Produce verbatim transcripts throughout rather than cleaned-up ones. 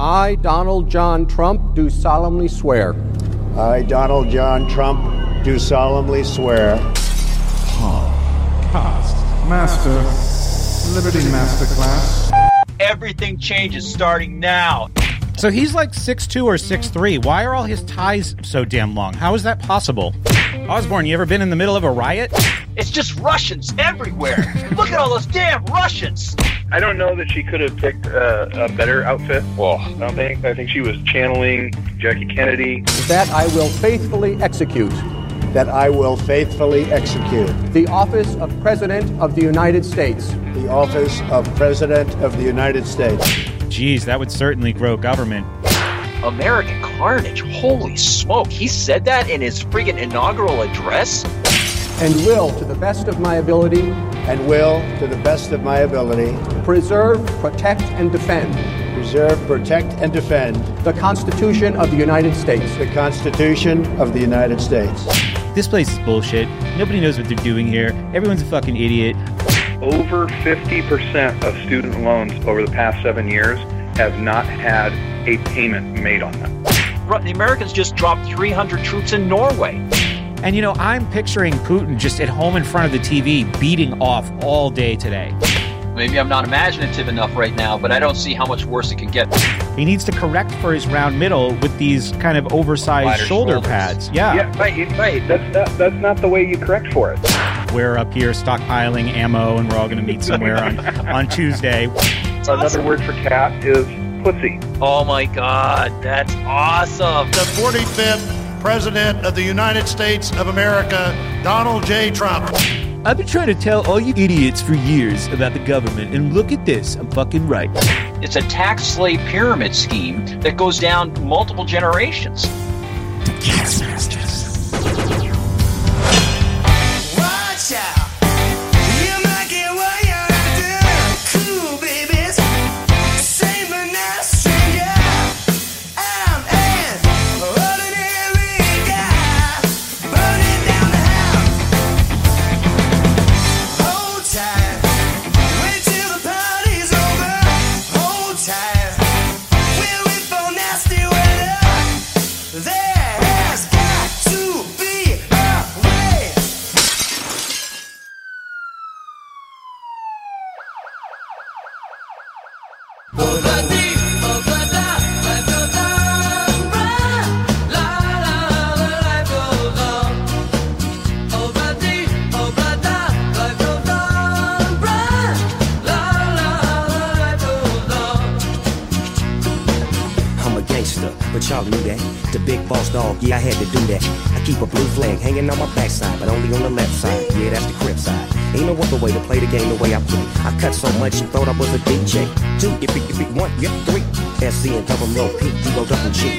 I, Donald John Trump, do solemnly swear. I, Donald John Trump, do solemnly swear. Podcast Master Liberty Masterclass. Everything changes starting now. So he's like six two or six three. Why are all his ties so damn long? How is that possible? Osborne, you ever been in the middle of a riot? It's just Russians everywhere. Look at all those damn Russians. I don't know that she could have picked uh, a better outfit. Well, I don't think. I think she was channeling Jackie Kennedy. That I will faithfully execute. That I will faithfully execute. The office of President of the United States. The office of President of the United States. Geez, that would certainly grow government. American carnage. Holy smoke. He said that in his friggin' inaugural address? And will, to the best of my ability, and will, to the best of my ability, preserve, protect, and defend. Preserve, protect, and defend. The Constitution of the United States. The Constitution of the United States. This place is bullshit. Nobody knows what they're doing here. Everyone's a fucking idiot. Over fifty percent of student loans over the past seven years have not had a payment made on them. The Americans just dropped three hundred troops in Norway. And, you know, I'm picturing Putin just at home in front of the T V beating off all day today. Maybe I'm not imaginative enough right now, but I don't see how much worse it can get. He needs to correct for his round middle with these kind of oversized Wider shoulder shoulders. pads. Yeah. Yeah, right, right. That's not, that's not the way you correct for it. We're up here stockpiling ammo, and we're all going to meet somewhere on, on Tuesday. Another awesome. word for cat is pussy. Oh my God, that's awesome. The forty-fifth President of the United States of America, Donald J. Trump. I've been trying to tell all you idiots for years about the government, and look at this, I'm fucking right. It's a tax slave pyramid scheme that goes down multiple generations. The Gas Masters. Watch out. You might get what you're after. Cool, babies. Same but not a stranger. I'm an ordinary guy. Burning down the house. Hold tight. Wait till the party's over. Hold tight. We're in for nasty weather. There has got to be a way. I'm a gangster, but y'all knew that. The big boss dog, yeah, I had to do that. I keep a blue flag hanging on my backside, but only on the left side. Yeah, that's the crib side. Ain't no other way to play the game the way I play. I cut so much you thought I was a D J. Two, if it, if it, one, yep, three. S C and double low P, D O double G.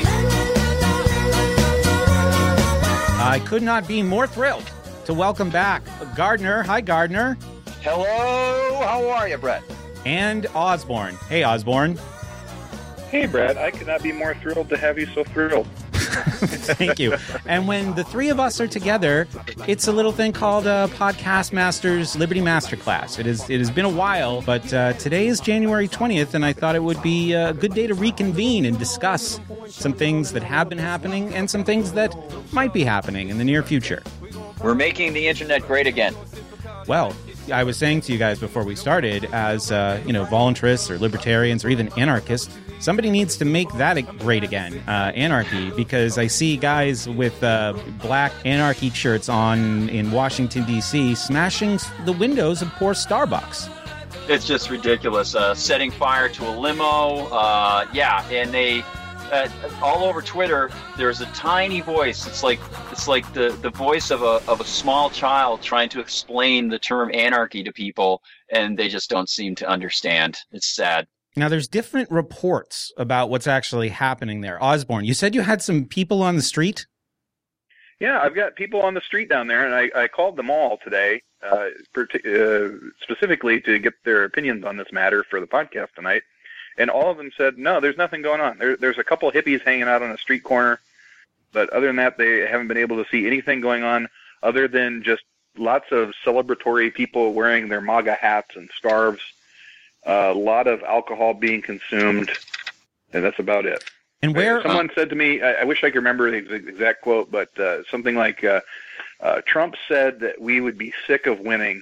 I could not be more thrilled to welcome back Gardner. Hi, Gardner. Hello, how are you, Brett? And Osborne. Hey, Osborne. Hey, Brad, I could not be more thrilled to have you so thrilled. Thank you. And when the three of us are together, it's a little thing called a Podcast Masters Liberty Masterclass. It is. It has been a while, but uh, today is January twentieth, and I thought it would be a good day to reconvene and discuss some things that have been happening and some things that might be happening in the near future. We're making the internet great again. Well, I was saying to you guys before we started, as uh, you know, voluntarists or libertarians or even anarchists, somebody needs to make that great again, uh, anarchy, because I see guys with uh, black anarchy shirts on in Washington, D C smashing the windows of poor Starbucks. It's just ridiculous. Uh, setting fire to a limo. Uh, yeah, and they uh, all over Twitter. There's a tiny voice. It's like it's like the, the voice of a of a small child trying to explain the term anarchy to people, and they just don't seem to understand. It's sad. Now, there's different reports about what's actually happening there. Osborne, you said you had some people on the street? Yeah, I've got people on the street down there, and I, I called them all today, uh, uh, specifically to get their opinions on this matter for the podcast tonight. And all of them said, no, there's nothing going on. There, there's a couple hippies hanging out on a street corner, but other than that, they haven't been able to see anything going on other than just lots of celebratory people wearing their MAGA hats and scarves, uh, a lot of alcohol being consumed, and that's about it. And where someone uh, said to me, I, I wish I could remember the exact quote, but uh, something like, uh, uh, "Trump said that we would be sick of winning."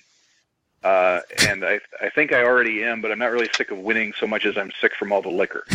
Uh, and I, I think I already am, but I'm not really sick of winning so much as I'm sick from all the liquor.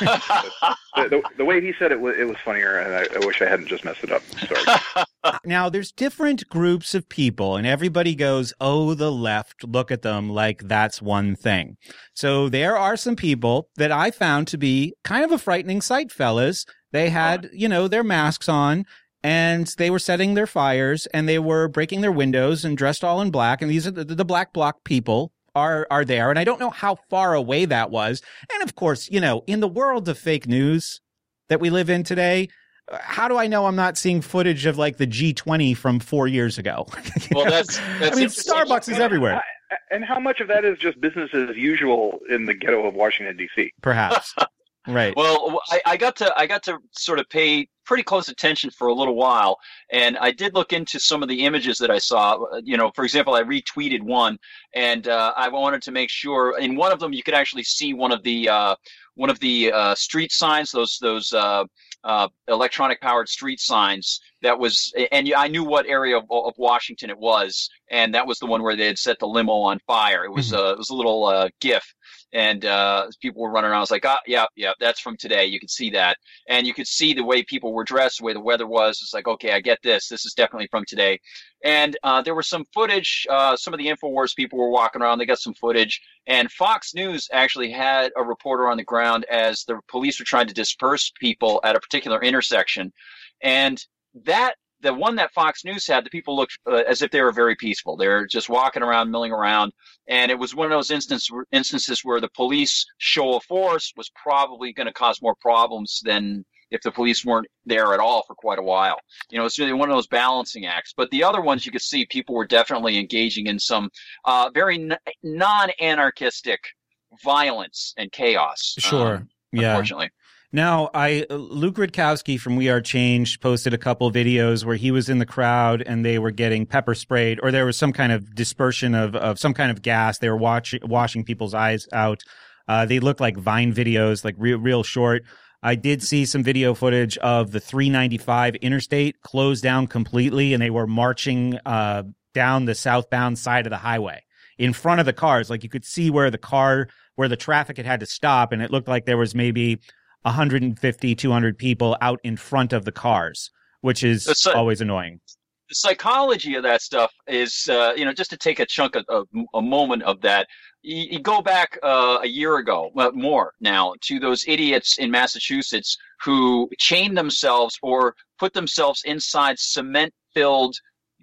the, the, the way he said it was, it was funnier, and I, I wish I hadn't just messed it up. Sorry. Now, there's different groups of people, and everybody goes, oh, the left, look at them, like that's one thing. So there are some people that I found to be kind of a frightening sight, fellas. They had, you know, their masks on, and they were setting their fires, and they were breaking their windows and dressed all in black. And these are the, the black bloc people are are there. And I don't know how far away that was. And of course, you know, in the world of fake news that we live in today, how do I know I'm not seeing footage of like the G twenty from four years ago? Well, that's, that's I mean, Starbucks is everywhere. And how much of that is just business as usual in the ghetto of Washington, D C? Perhaps. Right. Well, I, I got to I got to sort of pay pretty close attention for a little while, and I did look into some of the images that I saw. You know, for example, I retweeted one, and uh, I wanted to make sure. In one of them, you could actually see one of the uh, one of the uh, street signs, those those uh, uh, electronic powered street signs. That was, and I knew what area of, of Washington it was, and that was the one where they had set the limo on fire. It was mm-hmm. uh, it was a little uh, GIF. And uh, people were running around. I was like, ah, yeah, yeah, that's from today. You could see that. And you could see the way people were dressed, the way the weather was. It's like, okay, I get this. This is definitely from today. And uh, there was some footage. Uh, some of the InfoWars people were walking around. They got some footage. And Fox News actually had a reporter on the ground as the police were trying to disperse people at a particular intersection. And that the one that Fox News had, the people looked uh, as if they were very peaceful. They're just walking around, milling around. And it was one of those instance, instances where the police show of force was probably going to cause more problems than if the police weren't there at all for quite a while. You know, it's really one of those balancing acts. But the other ones, you could see people were definitely engaging in some uh, very n- non-anarchistic violence and chaos. Sure. Um, yeah. Unfortunately. Now, I Luke Rutkowski from We Are Changed posted a couple of videos where he was in the crowd and they were getting pepper sprayed, or there was some kind of dispersion of, of some kind of gas. They were watch, washing people's eyes out. Uh, they looked like Vine videos, like real, real short. I did see some video footage of the three ninety-five interstate closed down completely, and they were marching uh, down the southbound side of the highway in front of the cars. Like you could see where the car, where the traffic had had to stop, and it looked like there was maybe one hundred fifty, two hundred people out in front of the cars, which is so, always annoying. The psychology of that stuff is, uh, you know, just to take a chunk of, of a moment of that, you, you go back uh, a year ago, well, more now, to those idiots in Massachusetts who chained themselves or put themselves inside cement-filled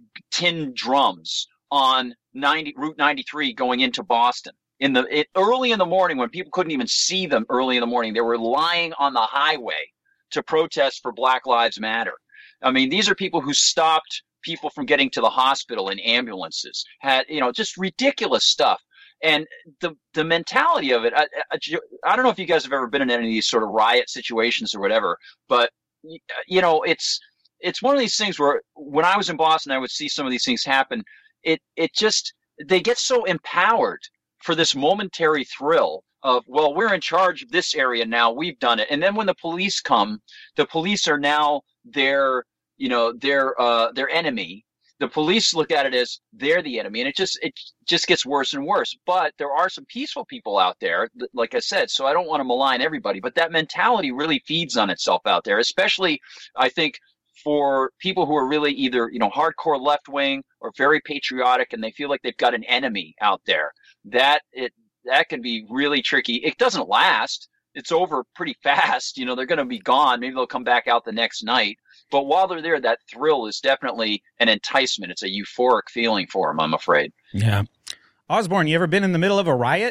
tin drums on ninety, Route ninety-three going into Boston. In the it, early in the morning, when people couldn't even see them early in the morning, they were lying on the highway to protest for Black Lives Matter. I mean, these are people who stopped people from getting to the hospital in ambulances, had, you know, just ridiculous stuff. And the the mentality of it, I, I, I don't know if you guys have ever been in any of these sort of riot situations or whatever, but, you know, it's it's one of these things where when I was in Boston, I would see some of these things happen. It it just, they get so empowered for this momentary thrill of, well, we're in charge of this area now, we've done it. And then when the police come, the police are now their, you know, their uh, their enemy. The police look at it as they're the enemy, and it just it just gets worse and worse. But there are some peaceful people out there, like I said, so I don't want to malign everybody, but that mentality really feeds on itself out there, especially, I think, for people who are really either, you know, hardcore left wing or very patriotic, and they feel like they've got an enemy out there. That it that can be really tricky. It doesn't last. It's over pretty fast. You know, they're going to be gone. Maybe they'll come back out the next night. But while they're there, that thrill is definitely an enticement. It's a euphoric feeling for them, I'm afraid. Yeah. Osborne, you ever been in the middle of a riot?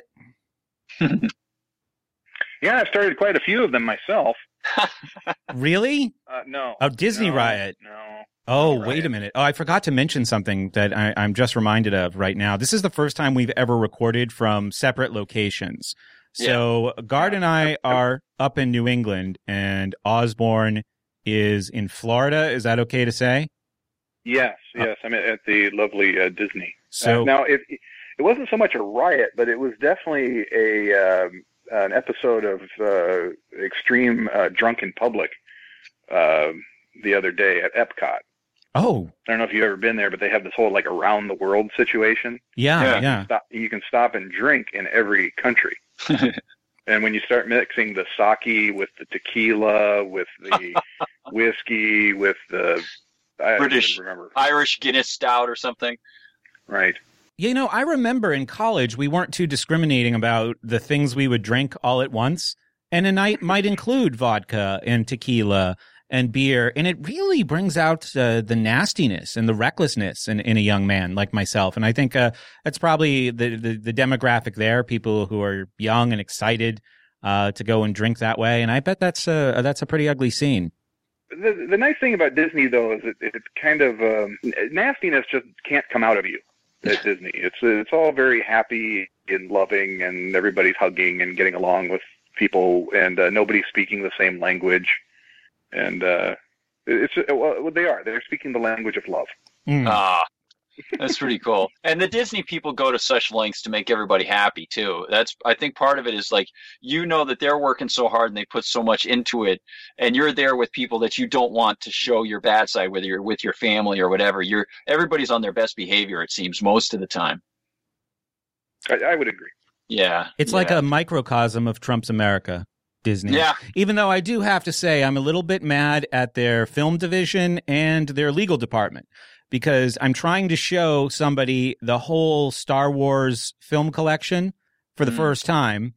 Yeah, I've started quite a few of them myself. Really? Uh, no. Oh, Disney no, riot. No. Oh, no wait a minute. Oh, I forgot to mention something that I, I'm just reminded of right now. This is the first time we've ever recorded from separate locations. So yeah. Gard and I are up in New England, and Osborne is in Florida. Is that okay to say? Yes, yes. I'm at the lovely uh, Disney. So uh, now, it, it wasn't so much a riot, but it was definitely a um, an episode of uh, Extreme uh, Drunk in Public uh, the other day at Epcot. Oh. I don't know if you've ever been there, but they have this whole like around the world situation. Yeah, yeah. You can stop, you can stop and drink in every country. And when you start mixing the sake with the tequila, with the whiskey, with the I British, don't even remember. Irish Guinness Stout or something. Right. You know, I remember in college we weren't too discriminating about the things we would drink all at once. And a night might include vodka and tequila and beer. And it really brings out uh, the nastiness and the recklessness in, in a young man like myself. And I think uh, that's probably the, the, the demographic there, people who are young and excited uh, to go and drink that way. And I bet that's a, that's a pretty ugly scene. The, the nice thing about Disney, though, is it, it kind of um, nastiness just can't come out of you at Disney. It's it's all very happy and loving, and everybody's hugging and getting along with people, and uh, nobody's speaking the same language. And uh, it's well, they are. They're speaking the language of love. Mm. Ah, that's pretty cool. And the Disney people go to such lengths to make everybody happy too. That's I think part of it is like, you know that they're working so hard and they put so much into it, and you're there with people that you don't want to show your bad side, whether you're with your family or whatever. You're everybody's on their best behavior, it seems, most of the time. I, I would agree. Yeah. It's yeah. like a microcosm of Trump's America, Disney. Yeah. Even though I do have to say I'm a little bit mad at their film division and their legal department, because I'm trying to show somebody the whole Star Wars film collection for the mm. first time.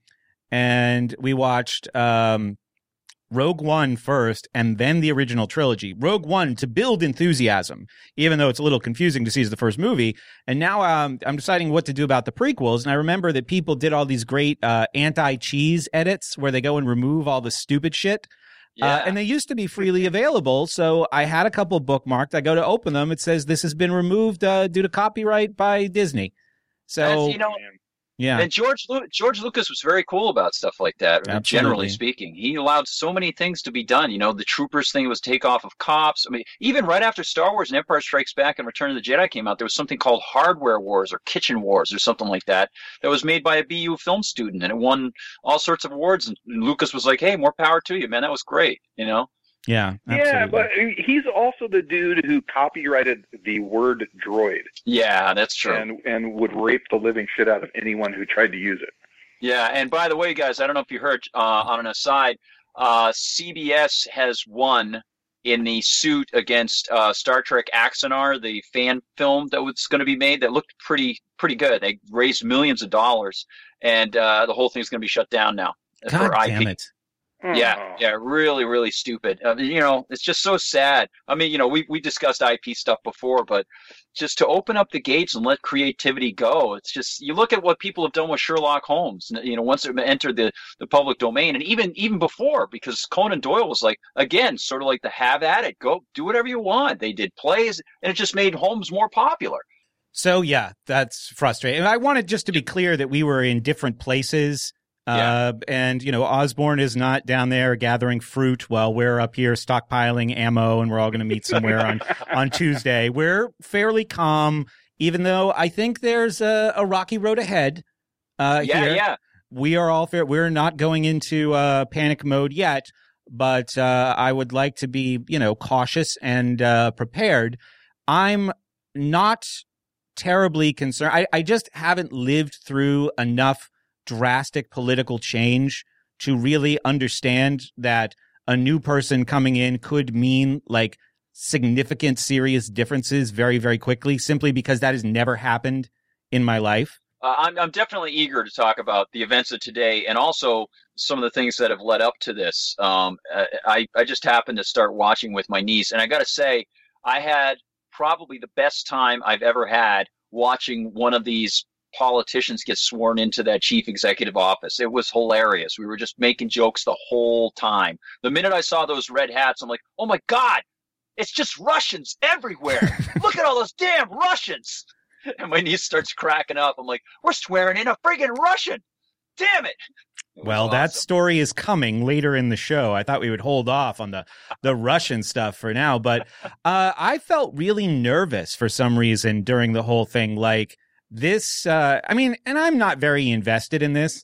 And we watched um, Rogue One first and then the original trilogy. Rogue One to build enthusiasm, even though it's a little confusing to see as the first movie. And now um, I'm deciding what to do about the prequels. And I remember that people did all these great uh, anti-cheese edits where they go and remove all the stupid shit. Yeah. Uh, and they used to be freely available. So I had a couple bookmarked. I go to open them. It says this has been removed uh, due to copyright by Disney. So, As, you know, yeah. And George Lu- George Lucas was very cool about stuff like that, Absolutely. Generally speaking. He allowed so many things to be done. You know, the Troopers thing was takeoff of cops. I mean, even right after Star Wars and Empire Strikes Back and Return of the Jedi came out, there was something called Hardware Wars or Kitchen Wars or something like that that was made by a B U film student, and it won all sorts of awards. And Lucas was like, hey, more power to you, man. That was great, you know? Yeah, absolutely. Yeah, but he's also the dude who copyrighted the word droid. Yeah, that's true. And and would rape the living shit out of anyone who tried to use it. Yeah, and by the way, guys, I don't know if you heard, uh, on an aside, uh, C B S has won in the suit against uh, Star Trek Axanar, the fan film that was going to be made that looked pretty pretty good. They raised millions of dollars, and uh, the whole thing's going to be shut down now. God for damn I P. it. Yeah, yeah, really, really stupid. Uh, you know, it's just so sad. I mean, you know, we we discussed I P stuff before, but just to open up the gates and let creativity go, it's just, you look at what people have done with Sherlock Holmes, you know, once it entered the, the public domain, and even even before, because Conan Doyle was like, again, sort of like the have at it, go do whatever you want. They did plays, and it just made Holmes more popular. So, yeah, that's frustrating. And I wanted just to be clear that we were in different places. Uh, yeah. And, you know, Osborne is not down there gathering fruit while we're up here stockpiling ammo, and we're all going to meet somewhere on, on Tuesday. We're fairly calm, even though I think there's a, a rocky road ahead. Uh, yeah, here. yeah. We are all fair. We're not going into uh, panic mode yet, but uh, I would like to be, you know, cautious and uh, prepared. I'm not terribly concerned. I, I just haven't lived through enough drastic political change to really understand that a new person coming in could mean like significant, serious differences very, very quickly, simply because that has never happened in my life. Uh, I'm, I'm definitely eager to talk about the events of today and also some of the things that have led up to this. Um, I, I just happened to start watching with my niece, and I got to say, I had probably the best time I've ever had watching one of these politicians get sworn into that chief executive office. It was hilarious. We were just making jokes the whole time. The minute I saw those red hats, I'm like, oh my God, it's just Russians everywhere. Look at all those damn Russians. And my niece starts cracking up. I'm like, we're swearing in a friggin' Russian. Damn it. It well, awesome. That story is coming later in the show. I thought we would hold off on the, the Russian stuff for now, but uh, I felt really nervous for some reason during the whole thing. Like, This, uh, I mean, and I'm not very invested in this,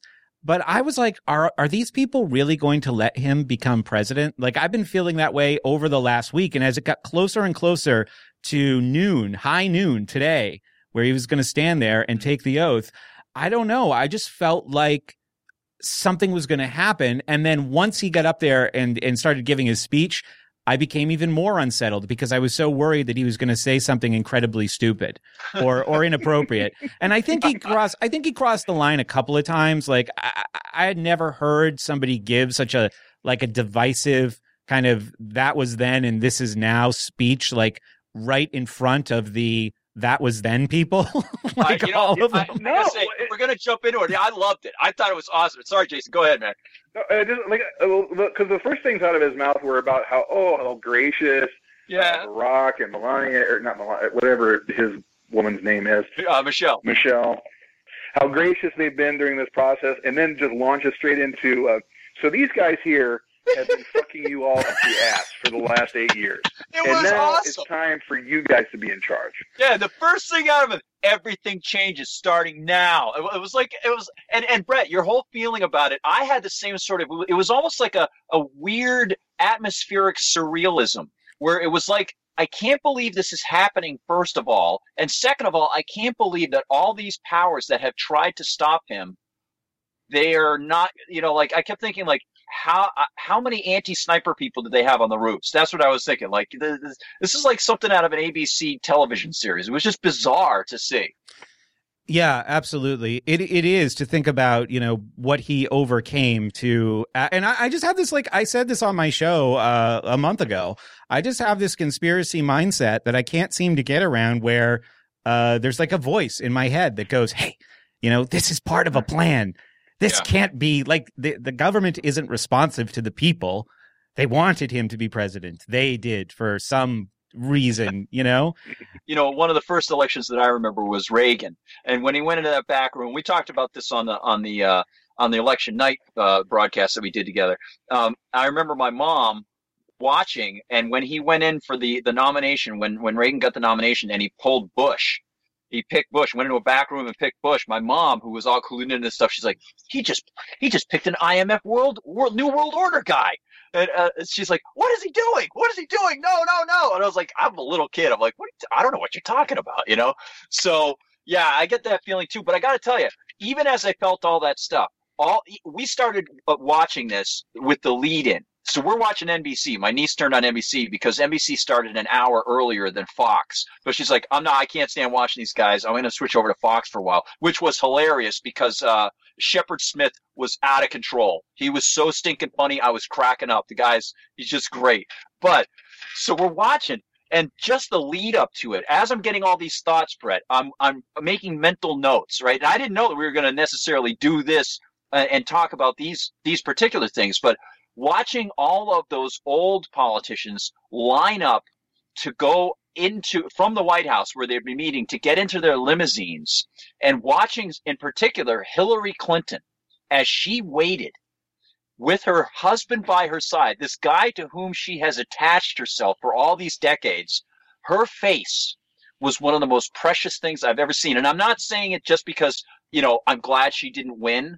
But I was like, are are these people really going to let him become president? Like, I've been feeling that way over the last week. And as it got closer and closer to noon, high noon today, where he was going to stand there and take the oath, I don't know. I just felt like something was going to happen. And then once he got up there and, and started giving his speech, I became even more unsettled because I was so worried that he was going to say something incredibly stupid or or inappropriate. And I think he crossed I think he crossed the line a couple of times. Like I, I had never heard somebody give such a like a divisive kind of that was then and this is now speech like right in front of the that was then people. like I, you know, all of I, them. I gotta say, we're gonna jump into it. Yeah, I loved it. I thought it was awesome. Sorry, Jason. Go ahead, man. No, uh, just like because the first things out of his mouth were about how oh how gracious, yeah, uh, Barack and Melania or not Melania, whatever his woman's name is, uh, Michelle. Michelle, how gracious they've been during this process, and then just launches straight into uh, so these guys here have been fucking you all up the ass for the last eight years, it and was now awesome. It's time for you guys to be in charge. Yeah, the first thing out of it, everything changes starting now. It, it was like it was, and and Brett, your whole feeling about it, I had the same sort of. It was almost like a a weird atmospheric surrealism where it was like, I can't believe this is happening. First of all, and second of all, I can't believe that all these powers that have tried to stop him, they are not. You know, like I kept thinking, like. How how many anti-sniper people did they have on the roofs? That's what I was thinking. Like this, this is like something out of an A B C television series. It was just bizarre to see. Yeah, absolutely. It it is to think about, you know, what he overcame to, and I, I just have this, like I said this on my show uh, a month ago. I just have this conspiracy mindset that I can't seem to get around where uh, there's like a voice in my head that goes, hey, you know, this is part of a plan. This yeah. can't be like the, the government isn't responsive to the people. They wanted him to be president. They did for some reason, you know? You know, one of the first elections that I remember was Reagan. And when he went into that back room, we talked about this on the, on the, uh, on the election night uh, broadcast that we did together. Um, I remember my mom watching. And when he went in for the, the nomination, when, when Reagan got the nomination and he pulled Bush, he picked Bush, went into a back room and picked Bush. My mom, who was all clued into this stuff, she's like, he just he just picked an I M F world, world New World Order guy. And uh, she's like, what is he doing? What is he doing? No, no, no. And I was like, I'm a little kid. I'm like, what? I don't know what you're talking about, you know? So, yeah, I get that feeling too. But I got to tell you, even as I felt all that stuff, all we started watching this with the lead in. So we're watching N B C. My niece turned on N B C because N B C started an hour earlier than Fox. But she's like, I'm not, I can't stand watching these guys. I'm going to switch over to Fox for a while, which was hilarious because uh, Shepard Smith was out of control. He was so stinking funny. I was cracking up. The guy's, he's just great. But so we're watching. And just the lead up to it, as I'm getting all these thoughts, Brett, I'm I'm making mental notes, right? And I didn't know that we were going to necessarily do this uh, and talk about these these particular things, but watching all of those old politicians line up to go into from the White House where they'd be meeting to get into their limousines, and watching in particular Hillary Clinton as she waited with her husband by her side, this guy to whom she has attached herself for all these decades, her face was one of the most precious things I've ever seen. And I'm not saying it just because, you know, I'm glad she didn't win.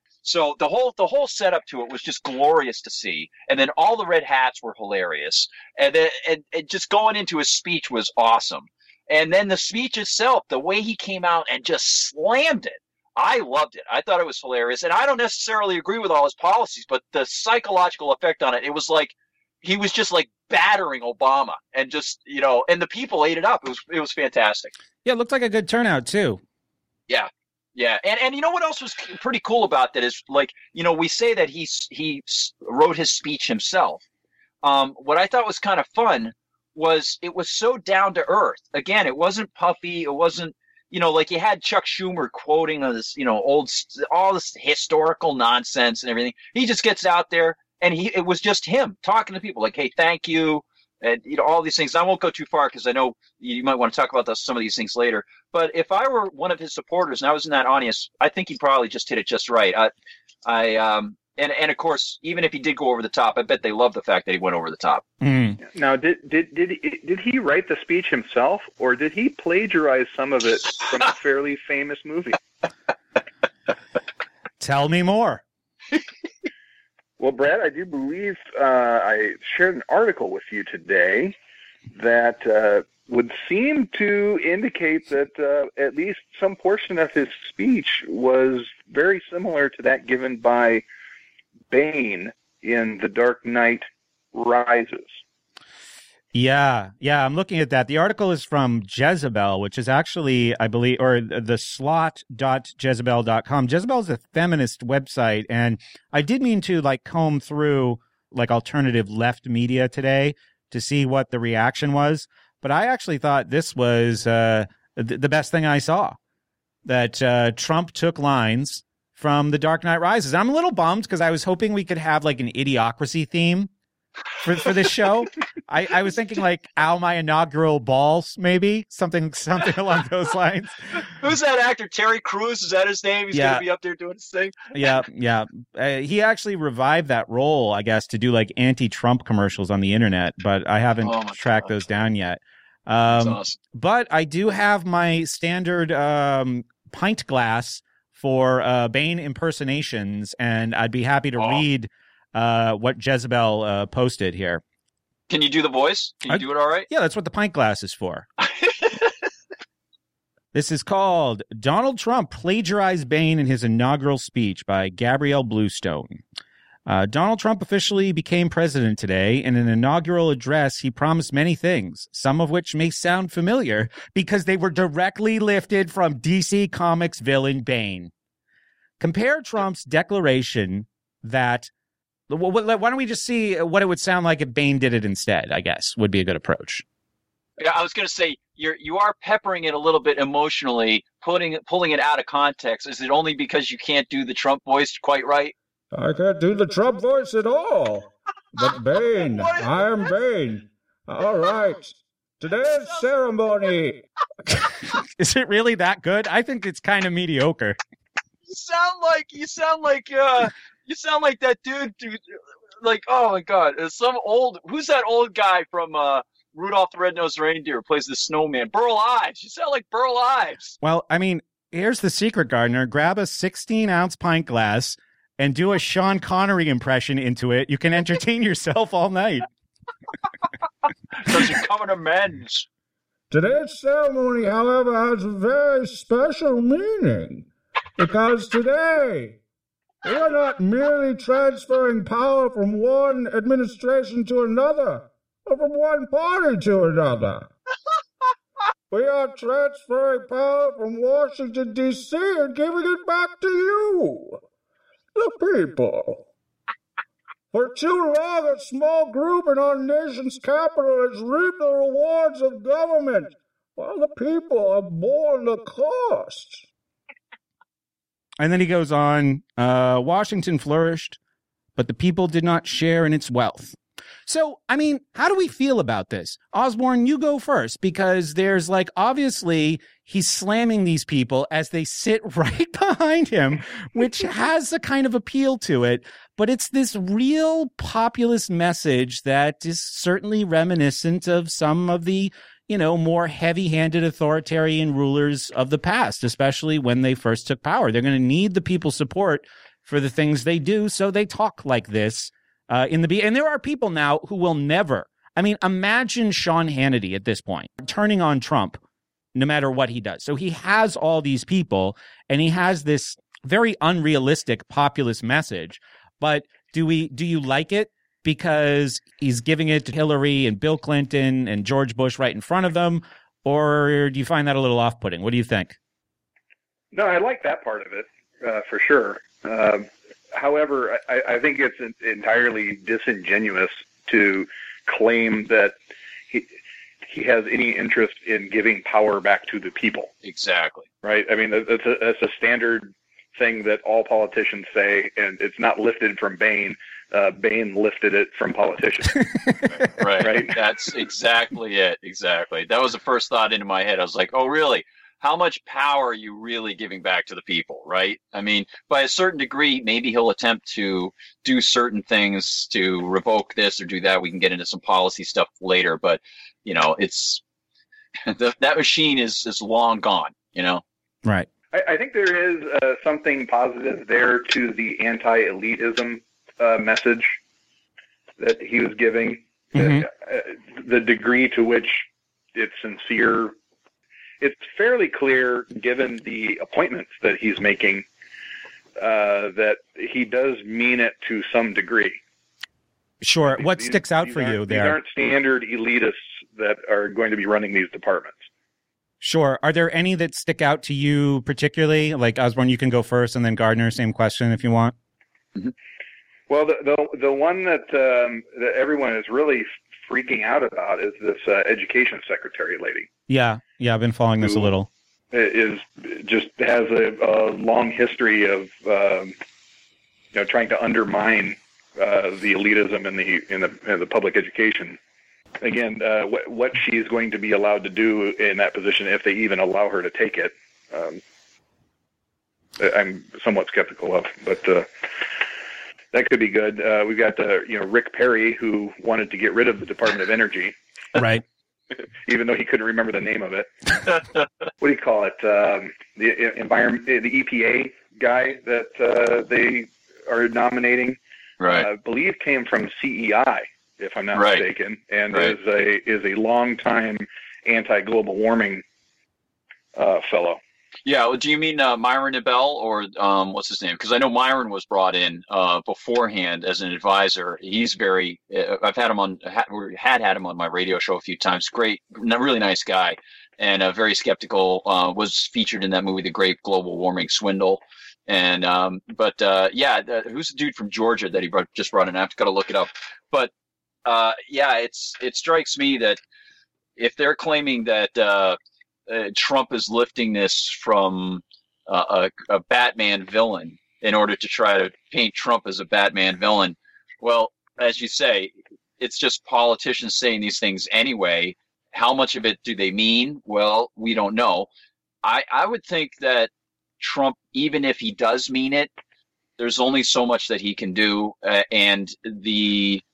So the whole the whole setup to it was just glorious to see, and then all the red hats were hilarious, and then and, and just going into his speech was awesome, and then the speech itself, the way he came out and just slammed it, I loved it. I thought it was hilarious, and I don't necessarily agree with all his policies, but the psychological effect on it, it was like he was just like battering Obama, and just you know, and the people ate it up. It was it was fantastic. Yeah, it looked like a good turnout too. Yeah. Yeah, and and you know what else was pretty cool about that is, like, you know, we say that he he wrote his speech himself. Um, what I thought was kind of fun was it was so down to earth. Again, it wasn't puffy. It wasn't, you know, like you had Chuck Schumer quoting this, you know, old all this historical nonsense and everything. He just gets out there and he it was just him talking to people like, hey, thank you. And, you know, all these things. I won't go too far because I know you might want to talk about those, some of these things later. But if I were one of his supporters and I was in that audience, I think he probably just hit it just right. I, I, um, and and of course, even if he did go over the top, I bet they love the fact that he went over the top. Mm. Now, did did did he, did he write the speech himself, or did he plagiarize some of it from a fairly famous movie? Tell me more. Well, Brad, I do believe uh, I shared an article with you today that uh, would seem to indicate that uh, at least some portion of his speech was very similar to that given by Bane in The Dark Knight Rises. Yeah, yeah, I'm looking at that. The article is from Jezebel, which is actually, I believe, or the slot dot jezebel dot com. Jezebel is a feminist website, and I did mean to like comb through like alternative left media today to see what the reaction was, but I actually thought this was uh, th- the best thing I saw, that uh, Trump took lines from The Dark Knight Rises. I'm a little bummed because I was hoping we could have like an idiocracy theme for for this show. I, I was thinking like Al My Inaugural Balls, maybe something something along those lines. Who's that actor? Terry Crews, is that his name? He's Yeah. gonna be up there doing his thing. Yeah, yeah. Uh, he actually revived that role, I guess, to do like anti-Trump commercials on the internet, but I haven't Oh my tracked God. those down yet. That's Um, awesome. But I do have my standard um, pint glass for uh, Bane impersonations, and I'd be happy to Oh. read uh, what Jezebel uh, posted here. Can you do the voice? Can you I- do it all right? Yeah, that's what the pint glass is for. This is called Donald Trump Plagiarized Bane in His Inaugural Speech by Gabrielle Bluestone. Uh, Donald Trump officially became president today. In an inaugural address, he promised many things, some of which may sound familiar because they were directly lifted from D C Comics villain Bane. Compare Trump's declaration that, wh- wh- why don't we just see what it would sound like if Bane did it instead, I guess, would be a good approach. Yeah, I was going to say you're you are peppering it a little bit emotionally, putting it pulling it out of context. Is it only because you can't do the Trump voice quite right? I can't do the Trump voice at all. But Bane, I am Bane. All right. Today's ceremony. Is it really that good? I think it's kind of mediocre. You sound like you sound like uh you sound like that dude, dude. Like, oh my God, uh, some old who's that old guy from uh Rudolph the Red-Nosed Reindeer who plays the snowman? Burl Ives. You sound like Burl Ives. Well, I mean, here's the secret, Gardner. Grab a sixteen ounce pint glass and do a Sean Connery impression into it. You can entertain yourself all night. Such a common amends. Today's ceremony, however, has a very special meaning. Because today, we are not merely transferring power from one administration to another, or from one party to another. We are transferring power from Washington, D C and giving it back to you, the people. For too long, a small group in our nation's capital has reaped the rewards of government, while the people have borne the cost. And then he goes on, uh, Washington flourished, but the people did not share in its wealth. So, I mean, how do we feel about this? Osborne, you go first, because there's like, obviously, he's slamming these people as they sit right behind him, which has a kind of appeal to it. But it's this real populist message that is certainly reminiscent of some of the, you know, more heavy-handed authoritarian rulers of the past, especially when they first took power. They're going to need the people's support for the things they do, so they talk like this. Uh, in the be- and there are people now who will never. I mean, imagine Sean Hannity at this point turning on Trump, no matter what he does. So he has all these people, and he has this very unrealistic populist message. But do we? Do you like it because he's giving it to Hillary and Bill Clinton and George Bush right in front of them, or do you find that a little off-putting? What do you think? No, I like that part of it uh, for sure. Um, However, I, I think it's entirely disingenuous to claim that he he has any interest in giving power back to the people. Exactly. Right? I mean, that's a, that's a standard thing that all politicians say, and it's not lifted from Bane. Uh, Bane lifted it from politicians. Right. Right? That's exactly it. Exactly. That was the first thought into my head. I was like, oh, really? How much power are you really giving back to the people, right? I mean, by a certain degree, maybe he'll attempt to do certain things to revoke this or do that. We can get into some policy stuff later, but, you know, it's the, that machine is, is long gone, you know? Right. I, I think there is uh, something positive there to the anti-elitism uh, message that he was giving. Mm-hmm. Uh, the degree to which it's sincere, it's fairly clear, given the appointments that he's making, uh, that he does mean it to some degree. Sure. What these, sticks out these for you These there? aren't standard elitists that are going to be running these departments. Sure. Are there any that stick out to you particularly? Like Osborne, you can go first, and then Gardner, same question if you want. Mm-hmm. Well, the, the the one that um, that everyone is really freaking out about is this uh, education secretary lady. Yeah, yeah, I've been following this a little. Is just has a, a long history of um, you know trying to undermine uh, the elitism in the in the in the public education. Again, uh, what what she's going to be allowed to do in that position, if they even allow her to take it, um, I'm somewhat skeptical of, but. Uh, That could be good. Uh, we've got uh, you know Rick Perry, who wanted to get rid of the Department of Energy, right? Even though he couldn't remember the name of it. What do you call it? Um, the environment, the E P A guy that uh, they are nominating, right? Uh, I believe came from C E I, if I'm not right. mistaken, and right. is a is a longtime anti-global warming uh, fellow. Yeah, well, do you mean uh, Myron Abel or um, what's his name? Because I know Myron was brought in uh, beforehand as an advisor. He's very. Uh, I've had him on. Had had him on my radio show a few times. Great, really nice guy, and uh, very skeptical. Uh, was featured in that movie, The Great Global Warming Swindle. And um, but uh, yeah, the, who's the dude from Georgia that he brought, just brought in? I've got to look it up. But uh, yeah, it's it strikes me that if they're claiming that. Uh, Uh, Trump is lifting this from uh, a, a Batman villain in order to try to paint Trump as a Batman villain. Well, as you say, it's just politicians saying these things anyway. How much of it do they mean? Well, we don't know. I, I would think that Trump, even if he does mean it, there's only so much that he can do. Uh, and the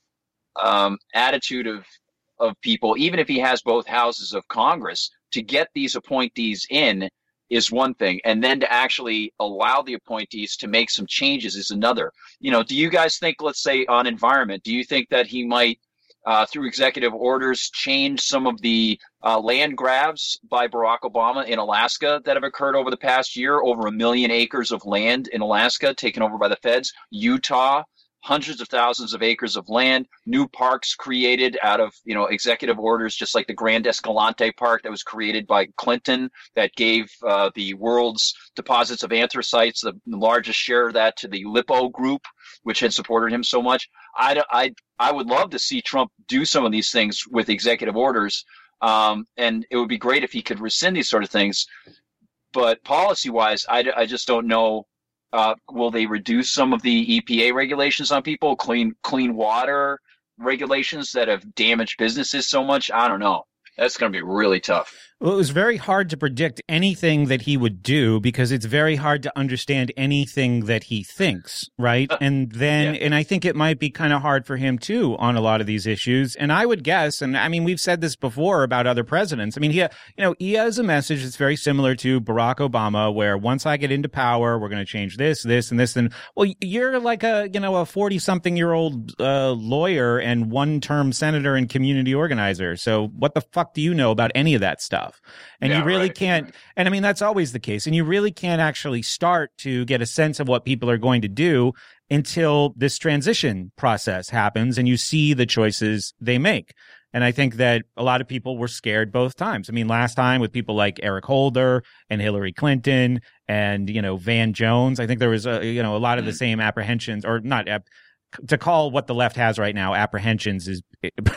um, attitude of, of people, even if he has both houses of Congress, to get these appointees in is one thing, and then to actually allow the appointees to make some changes is another. You know, do you guys think, let's say on environment, do you think that he might, uh, through executive orders, change some of the uh, land grabs by Barack Obama in Alaska that have occurred over the past year? Over a million acres of land in Alaska taken over by the feds. Utah, hundreds of thousands of acres of land, new parks created out of, you know, executive orders, just like the Grand Escalante Park that was created by Clinton that gave uh, the world's deposits of anthracites, the largest share of that, to the Lippo Group, which had supported him so much. I, I, I would love to see Trump do some of these things with executive orders, um, and it would be great if he could rescind these sort of things. But policy-wise, I, I just don't know. Uh, will they reduce some of the E P A regulations on people, clean clean water regulations that have damaged businesses so much? I don't know. That's going to be really tough. Well, it was very hard to predict anything that he would do because it's very hard to understand anything that he thinks, right? And then, yeah. and I think it might be kind of hard for him too on a lot of these issues. And I would guess, and I mean, we've said this before about other presidents. I mean, he, you know, he has a message that's very similar to Barack Obama, where once I get into power, we're going to change this, this, and this. And well, you're like a, you know, a forty something year old uh, lawyer and one term senator and community organizer. So what the fuck do you know about any of that stuff? And yeah, you really right. can't, and I mean, that's always the case. And you really can't actually start to get a sense of what people are going to do until this transition process happens and you see the choices they make. And I think that a lot of people were scared both times. I mean, last time with people like Eric Holder and Hillary Clinton and, you know, Van Jones, I think there was, a, you know, a lot of the same apprehensions, or not, to call what the left has right now apprehensions is